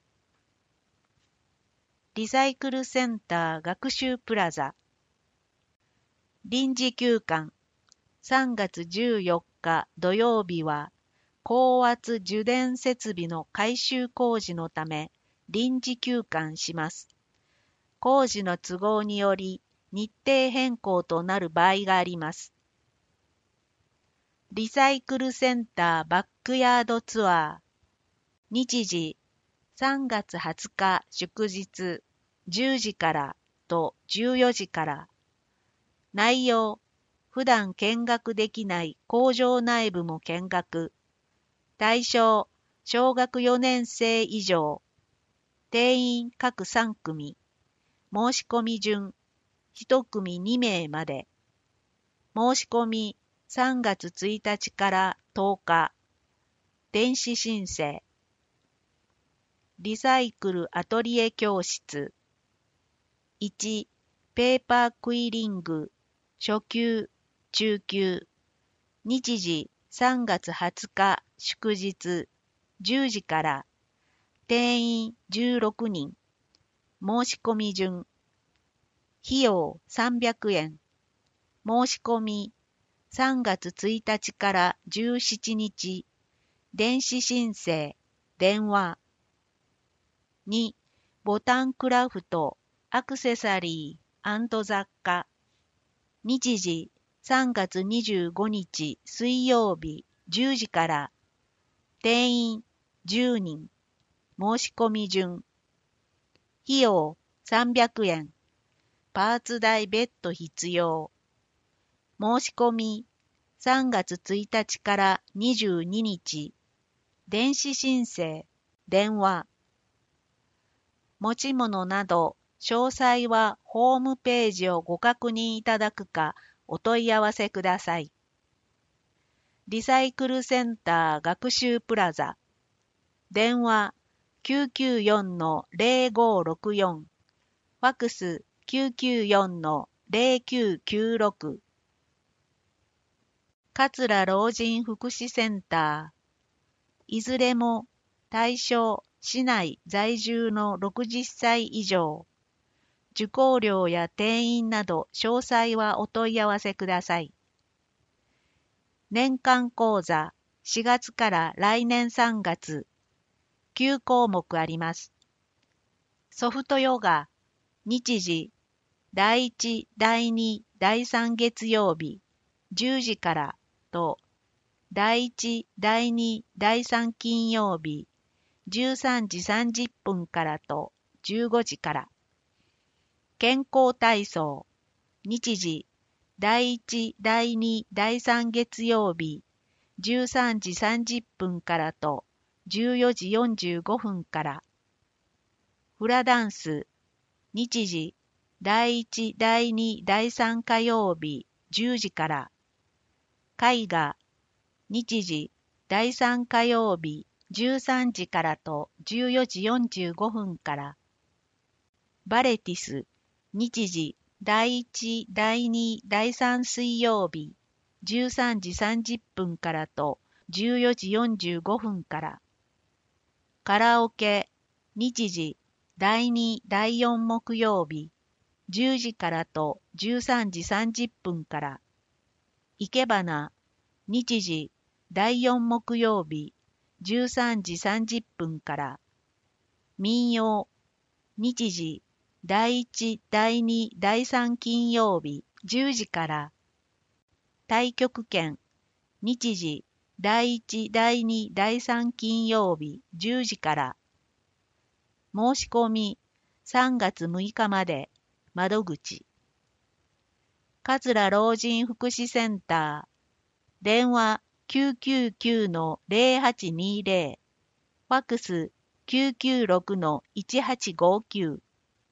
リサイクルセンター学習プラザ。臨時休館。さんがつじゅうよっか土曜日は、高圧受電設備の改修工事のため、臨時休館します。工事の都合により、日程変更となる場合があります。リサイクルセンターバックヤードツアー。日時、さんがつはつか祝日、じゅうじからとじゅうよじから。内容、普段見学できない工場内部も見学。対象、小学よねんせい以上。定員各さんくみ。申し込み順、いちくみにめいまで。申し込みさんがつついたちからとおか。電子申請。リサイクルアトリエ教室。いち、ペーパークイリング、初級、中級。日時さんがつはつか祝日、じゅうじから。定員じゅうろくにん。申し込み順。費用さんびゃくえん。申し込みさんがつついたちからじゅうしちにち。電子申請、電話。に、ボタンクラフト、アクセサリー&雑貨。日時さんがつにじゅうごにち水曜日じゅうじから。定員じゅうにん。申し込み順。費用さんびゃくえん。パーツ代別途必要。申し込みさんがつついたちからにじゅうににち。電子申請、電話。持ち物など、詳細はホームページをご確認いただくか、お問い合わせください。リサイクルセンター学習プラザ。電話 きゅうきゅうよんのぜろごろくよん。ファクス きゅうきゅうよんのぜろきゅうきゅうろく。桂老人福祉センター。いずれも対象市内在住のろくじゅっさい以上。受講料や定員など詳細はお問い合わせください。年間講座しがつから来年さんがつ、きゅうこうもくあります。 ソフトヨガ、日時、だいいち、だいに、だいさん月曜日、じゅうじからと、だいいち、だいに、だいさん金曜日、じゅうさんじさんじゅっぷんからとじゅうごじから。健康体操、日時、だいいち、だいに、だいさん月曜日、じゅうさんじさんじゅっぷんからとじゅうよじよんじゅうごふんから。フラダンス、日時、だいいち、だいに、だいさん火曜日、じゅうじから。絵画、日時、だいさん火曜日、じゅうさんじからとじゅうよじよんじゅうごふんから。バレティス、日時、だいいち、だいに、だいさん水曜日、じゅうさんじさんじゅっぷんからとじゅうよじよんじゅうごふんから。カラオケ、日時、だいに、だいよん木曜日、じゅうじからとじゅうさんじさんじゅっぷんから。いけばな、日時、だいよん木曜日、じゅうさんじさんじゅっぷんから。民謡、日時、だいいち、だいに、だいさん金曜日、じゅうじから。太極拳、日時、だいいち、だいに、だいさん金曜日、じゅうじから。申し込み、さんがつむいかまで、窓口。桂老人福祉センター、電話 きゅうきゅうきゅうのゼロはちにゼロ、ファックス きゅうきゅうろくのいちはちごきゅう。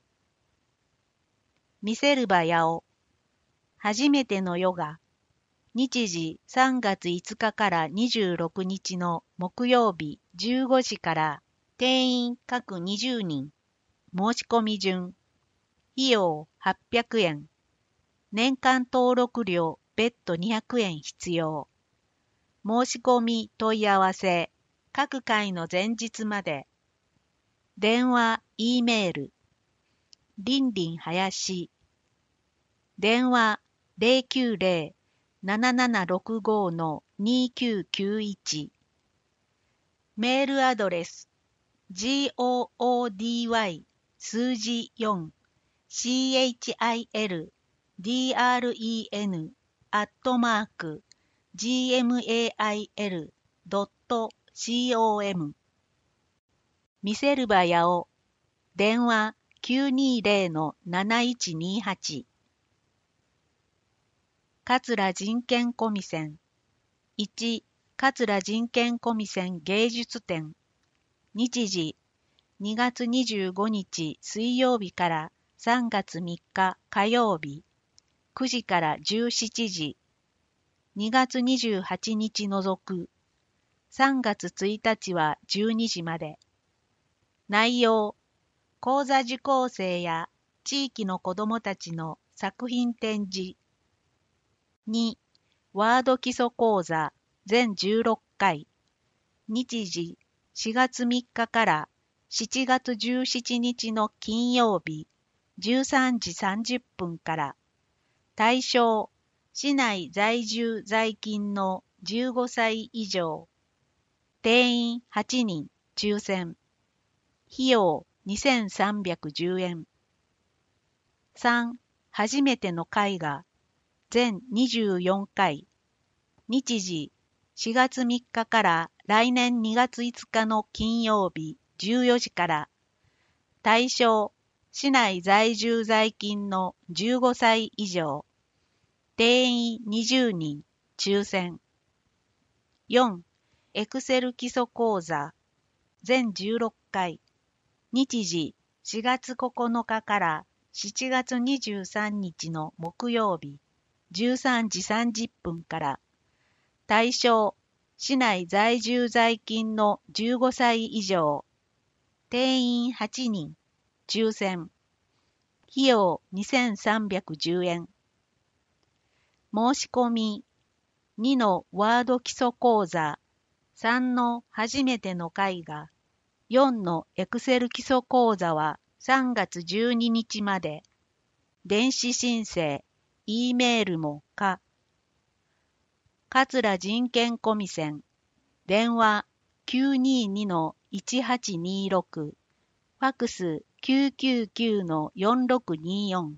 見せるばやお、初めてのヨガ、日時さんがついつかからにじゅうろくにちの木曜日じゅうごじから、定員各にじゅうにん、申し込み順、費用はっぴゃくえん、年間登録料別途にひゃくえん必要。申し込み問い合わせ、各回の前日まで。電話、E メール、りんりんはやし、電話 ゼロきゅうゼロ ななななろくご のにきゅうきゅういち、メールアドレス ジョーディーワイ 数字よん シーエイチアイエルディーアールイーエヌ アットマーク ジーエムエーアイエル ドット コム。 見せるばやお、電話 きゅうにゼロのなないちにはち。桂人権コミセンいち、桂人権コミセン芸術展、日時にがつにじゅうごにち水曜日からさんがつみっか火曜日、くじからじゅうしちじ、にがつにじゅうはちにち除く、さんがつついたちはじゅうにじまで。内容、講座受講生や地域の子どもたちの作品展示。に、ワード基礎講座全じゅうろっかい。日時しがつみっかからしちがつじゅうしちにちの金曜日じゅうさんじさんじゅっぷんから。対象、市内在住在勤のじゅうごさい以上。定員はちにん抽選。費用にせんさんびゃくじゅうえん。さん、初めての絵画全にじゅうよんかい。日時しがつみっかから来年にがついつかの金曜日じゅうよじから。対象、市内在住在勤のじゅうごさい以上。定員にじゅうにん抽選。よん、エクセル基礎講座全じゅうろっかい。日時しがつここのかからしちがつにじゅうさんにちの木曜日じゅうさんじさんじゅっぷんから。対象、市内在住在勤のじゅうごさい以上。定員はちにん抽選。費用にせんさんびゃくじゅうえん。申し込みにのワード基礎講座、さんの初めての絵画、よんのエクセル基礎講座はさんがつじゅうににちまで。電子申請、E メールも可。桂人権コミセン、電話 きゅうににのいちはちにろく、ファックスきゅうきゅうきゅうのよんろくによん。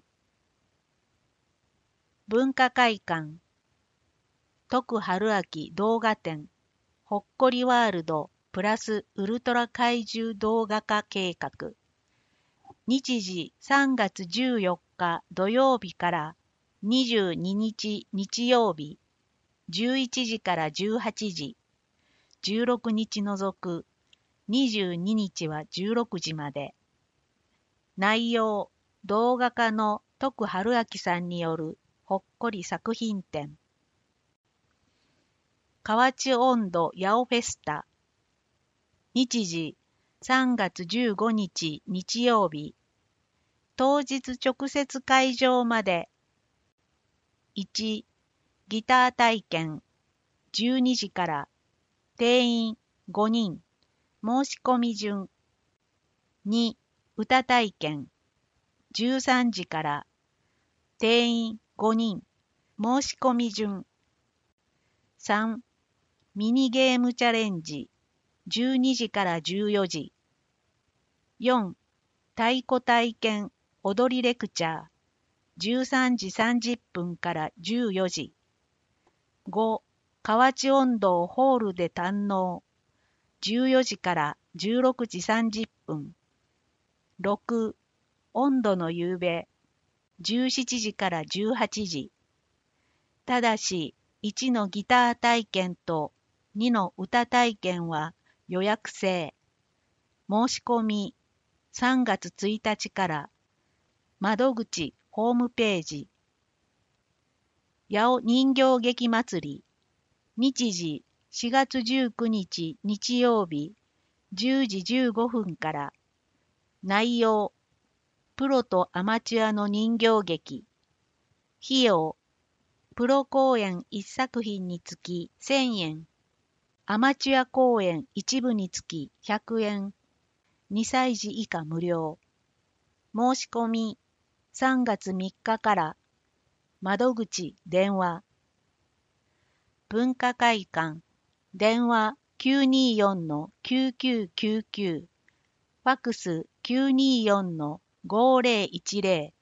文化会館徳春秋動画展ほっこりワールドプラスウルトラ怪獣動画化計画。日時さんがつじゅうよっか土曜日からにじゅうににち日曜日じゅういちじからじゅうはちじ、じゅうろくにち除くにじゅうににちはじゅうろくじまで。内容、動画家の徳春秋さんによるほっこり作品展。河内音頭八尾フェスタ。日時さんがつじゅうごにち日曜日。当日直接会場まで。いち、ギター体験じゅうにじから。定員ごにん。申し込み順。に、歌体験じゅうさんじから。定員ごにん。申し込み順。さん、ミニゲームチャレンジじゅうにじからじゅうよじ。よん、太鼓体験踊りレクチャーじゅうさんじさんじゅっぷんからじゅうよじ。ご、河内音頭ホールで堪能じゅうよじからじゅうろくじさんじゅっぷん。ろく、音頭の夕べじゅうしちじからじゅうはちじ。ただしいちのギター体験とにの歌体験は予約制。申し込みさんがつついたちから。窓口ホームページ。八尾人形劇祭り。日時しがつじゅうくにち日曜日じゅうじじゅうごふんから。内容、プロとアマチュアの人形劇。費用、プロ公演いちさくひんにつきせんえん。アマチュア公演一部につきひゃくえん。にさいじ以下無料。申し込みさんがつみっかから。窓口電話。文化会館電話 きゅうにーよんのきゅうきゅうきゅうきゅう。ファクス きゅうにーよんのごーぜろいちぜ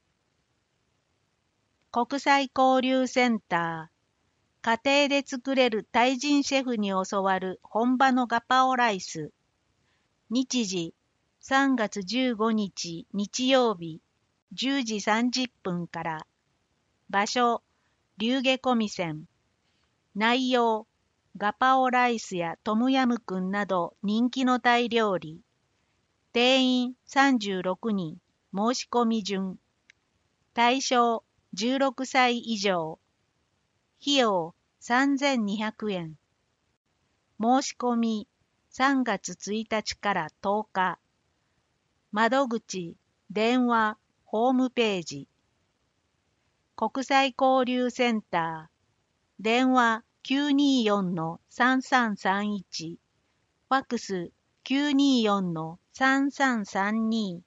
ろ。国際交流センター。家庭で作れるタイ人シェフに教わる本場のガパオライス。日時さんがつじゅうごにち日曜日じゅうじさんじゅっぷんから。場所、龍下小見線。内容、ガパオライスやトムヤムクンなど人気のタイ料理。定員さんじゅうろくにん。申し込み順。対象じゅうろくさい以上。費用さんぜんにひゃくえん。申し込みさんがつついたちからとおか。窓口、電話、ホームページ。国際交流センター。電話 きゅうにーよんのさんさんさんいち。ファックス きゅうにーよんのさんさんさんに。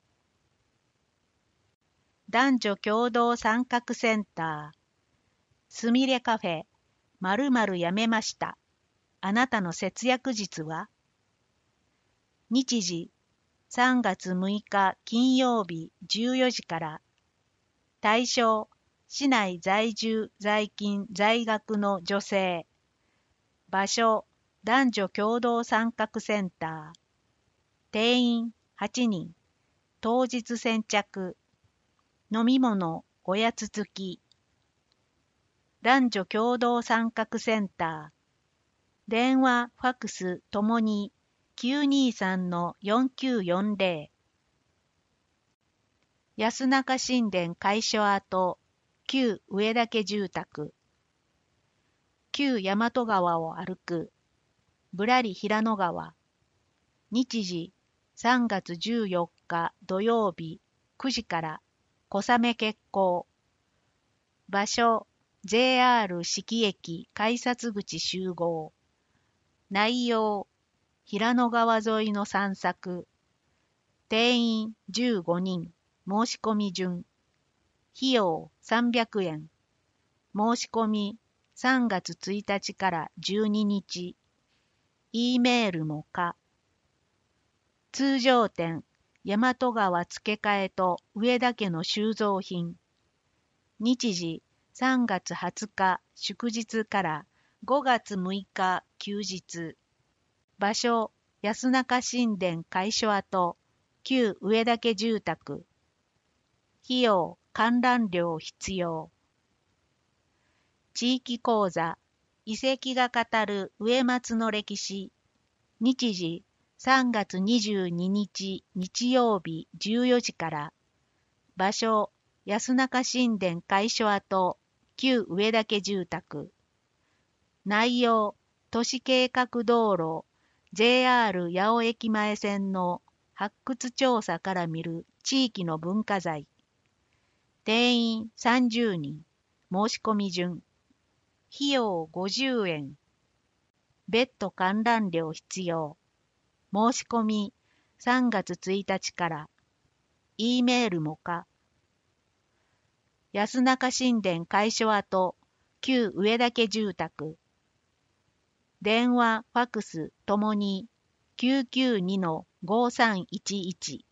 男女共同参画センター。すみれカフェ、〇〇やめました。あなたの節約術は？日時さんがつむいか金曜日じゅうよじから。対象、市内在住在勤在学の女性。場所、男女共同参画センター。定員はちにん。当日先着。飲み物、おやつ付き。男女共同参画センター。電話、ファックスともにきゅうにーさんのよんきゅうよんぜろ。安中新田会所跡、旧上田家住宅。旧大和川を歩く。ぶらり平野川。日時さんがつじゅうよっか土曜日くじから。小雨決行。場所、ジェイアール 志木駅改札口集合。内容、平野川沿いの散策。定員じゅうごにん。申し込み順。費用さんびゃくえん。申し込みさんがつついたちからじゅうににち。E メールも可。通常店大和川付け替えと上田家の収蔵品。日時さんがつはつか祝日からごがつむいか休日。場所安中神殿開所跡旧上田家住宅。費用観覧料必要。地域講座遺跡が語る上松の歴史。日時さんがつにじゅうににち日曜日じゅうよじから。場所安中神殿開所跡旧上田家住宅。内容都市計画道路 ジェイアール 八尾駅前線の発掘調査から見る地域の文化財。定員さんじゅうにん。申し込み順。費用ごじゅうえん。別途観覧料必要。申し込みさんがつついたちから。E メールも可。安中神殿開所跡旧上田家住宅。電話、ファックスともに きゅうきゅうにのごさんいちいち。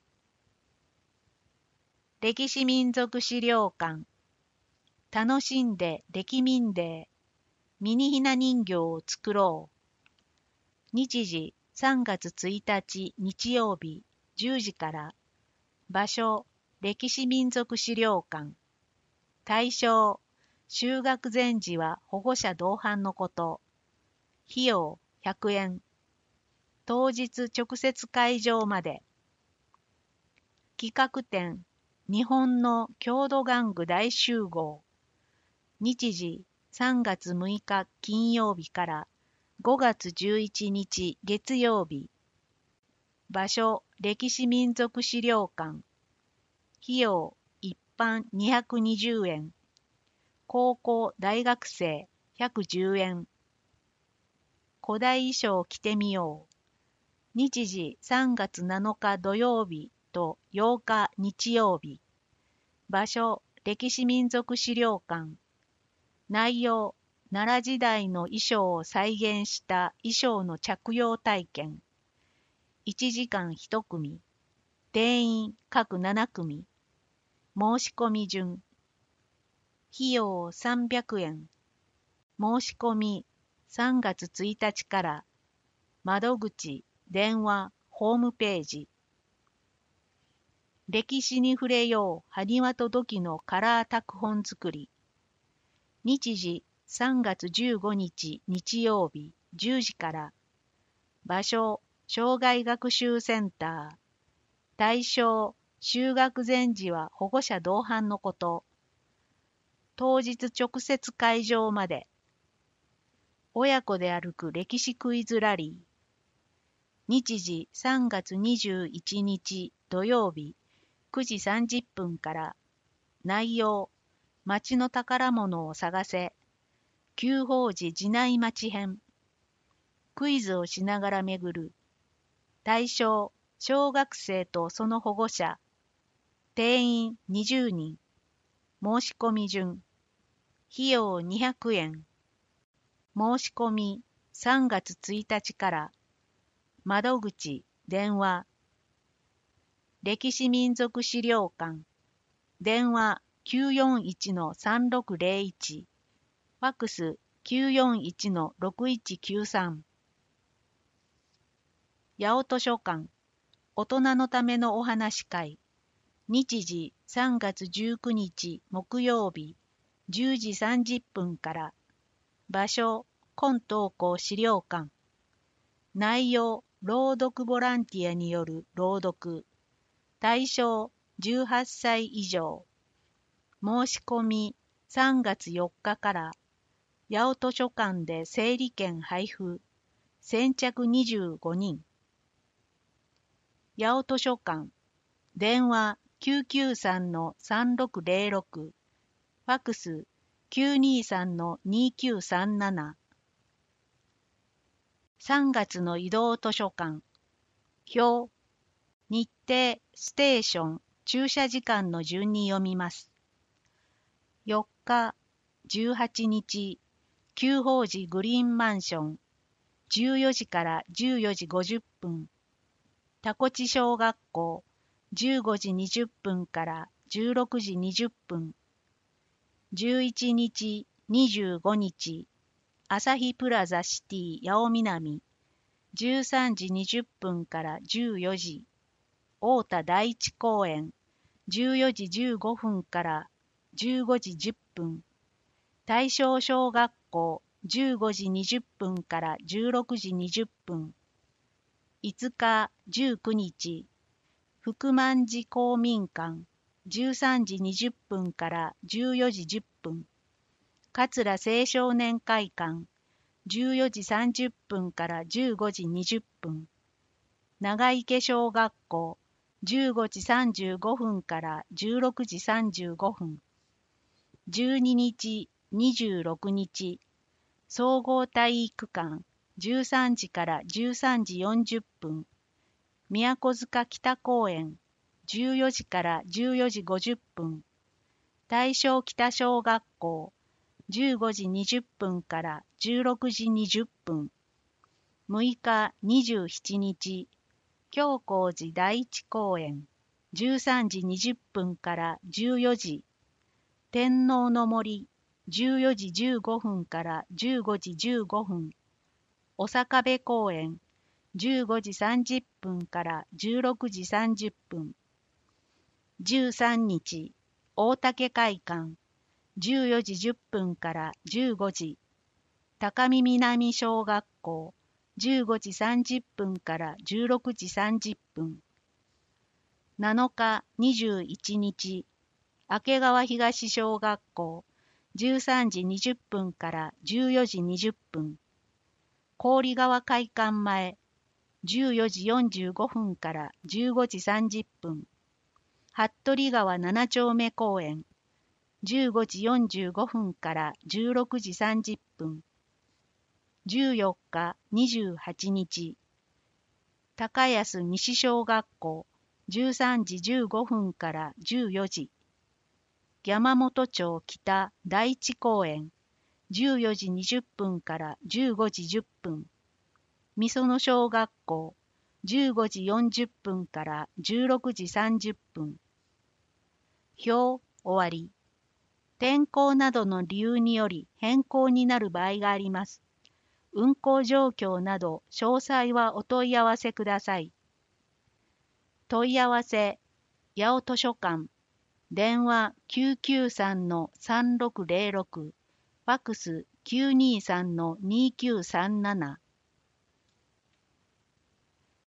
歴史民族資料館。楽しんで歴民デー。ミニひな人形を作ろう。日時さんがつついたち日曜日じゅうじから。場所歴史民族資料館。対象就学前時は保護者同伴のこと。費用ひゃくえん。当日直接会場まで。企画展日本の郷土玩具大集合。日時さんがつむいか金曜日からごがつじゅういちにち月曜日。場所歴史民族資料館。費用一般にひゃくにじゅうえん。高校大学生ひゃくじゅうえん。古代衣装を着てみよう。日時さんがつなのか土曜日とようか日曜日。場所歴史民族資料館。内容奈良時代の衣装を再現した衣装の着用体験。いちじかんいち組。定員各ななくみ。申し込み順。費用さんびゃくえん。申し込みさんがつついたちから。窓口、電話、ホームページ。歴史に触れよう埴輪と土器のカラー拓本作り。日時さんがつじゅうごにち日曜日じゅうじから。場所障害学習センター。対象就学前時は保護者同伴のこと。当日直接会場まで。親子で歩く歴史クイズラリー。日時さんがつにじゅういちにち土曜日くじさんじゅっぷんから。内容町の宝物を探せ。旧法寺寺内町編。クイズをしながら巡る。対象小学生とその保護者。定員にじゅうにん。申し込み順。費用にひゃくえん。申し込みさんがつついたちから。窓口、電話。歴史民族資料館。電話きゅうよんいちのさんろくぜろいち。ファックスきゅうよんいちのろくいちきゅうさん。八尾図書館。大人のためのお話会。日時さんがつじゅうくにち木曜日じゅうじさんじゅっぷんから。場所今東校資料館。内容朗読ボランティアによる朗読。対象じゅうはっさい以上。申し込みさんがつよっかから。八尾図書館で整理券配布。先着にじゅうごにん。八尾図書館。電話きゅうきゅうさんのさんろくぜろろく。ファックスきゅうにさんのにきゅうさんなな。さんがつの移動図書館。表。日程、ステーション、駐車時間の順に読みます。よっか、じゅうはちにち、旧法寺グリーンマンション、じゅうよじからじゅうよじごじゅっぷん。田子地小学校、 じゅうごじにじゅっぷんからじゅうろくじにじゅっぷん。じゅういちにち、にじゅうごにち、朝日プラザシティ八尾南、じゅうさんじにじゅっぷんからじゅうよじ。太田第一公園、じゅうよじじゅうごふんからじゅうごじじゅっぷん。大正小学校、じゅうごじにじゅっぷんからじゅうろくじにじゅっぷん。いつかじゅうくにち、福満寺公民館、じゅうさんじにじゅっぷんからじゅうよじじゅっぷん。桂青少年会館、じゅうよじさんじゅっぷんからじゅうごじにじゅっぷん。長池小学校、じゅうごじさんじゅうごふんからじゅうろくじさんじゅうごふん。じゅうににち、にじゅうろくにち、総合体育館、じゅうさんじからじゅうさんじよんじゅっぷん。宮古塚北公園、じゅうよじからじゅうよじごじゅっぷん。大正北小学校、じゅうごじにじゅっぷんからじゅうろくじにじゅっぷん。むいかにじゅうしちにち、京光寺第一公園、じゅうさんじにじゅっぷんからじゅうよじ。天皇の森、じゅうよじじゅうごふんからじゅうごじじゅうごふん。お坂部公園、じゅうごじさんじゅっぷんからじゅうろくじさんじゅっぷん。じゅうさんにち、大竹会館、じゅうよじじゅっぷんからじゅうごじ。高見南小学校、じゅうごじさんじゅっぷんからじゅうろくじさんじゅっぷん。なのかにじゅういちにち、明川東小学校、じゅうさんじにじゅっぷんからじゅうよじにじゅっぷん。郡川会館前、じゅうよじよんじゅうごふんからじゅうごじさんじゅっぷん。服部川なな丁目公園、じゅうごじよんじゅうごふんからじゅうろくじさんじゅっぷん。じゅうよっかにじゅうはちにち、高安西小学校、じゅうさんじじゅうごふんからじゅうよじ。山本町北第一公園、じゅうよじにじゅっぷんからじゅうごじじゅっぷん。みその小学校、じゅうごじよんじゅっぷんからじゅうろくじさんじゅっぷん。表終わり。天候などの理由により変更になる場合があります。運行状況など詳細はお問い合わせください。問い合わせ、八尾図書館、電話 きゅうきゅうさんのさんろくぜろろく、ファックス きゅうにさんのにきゅうさんなな。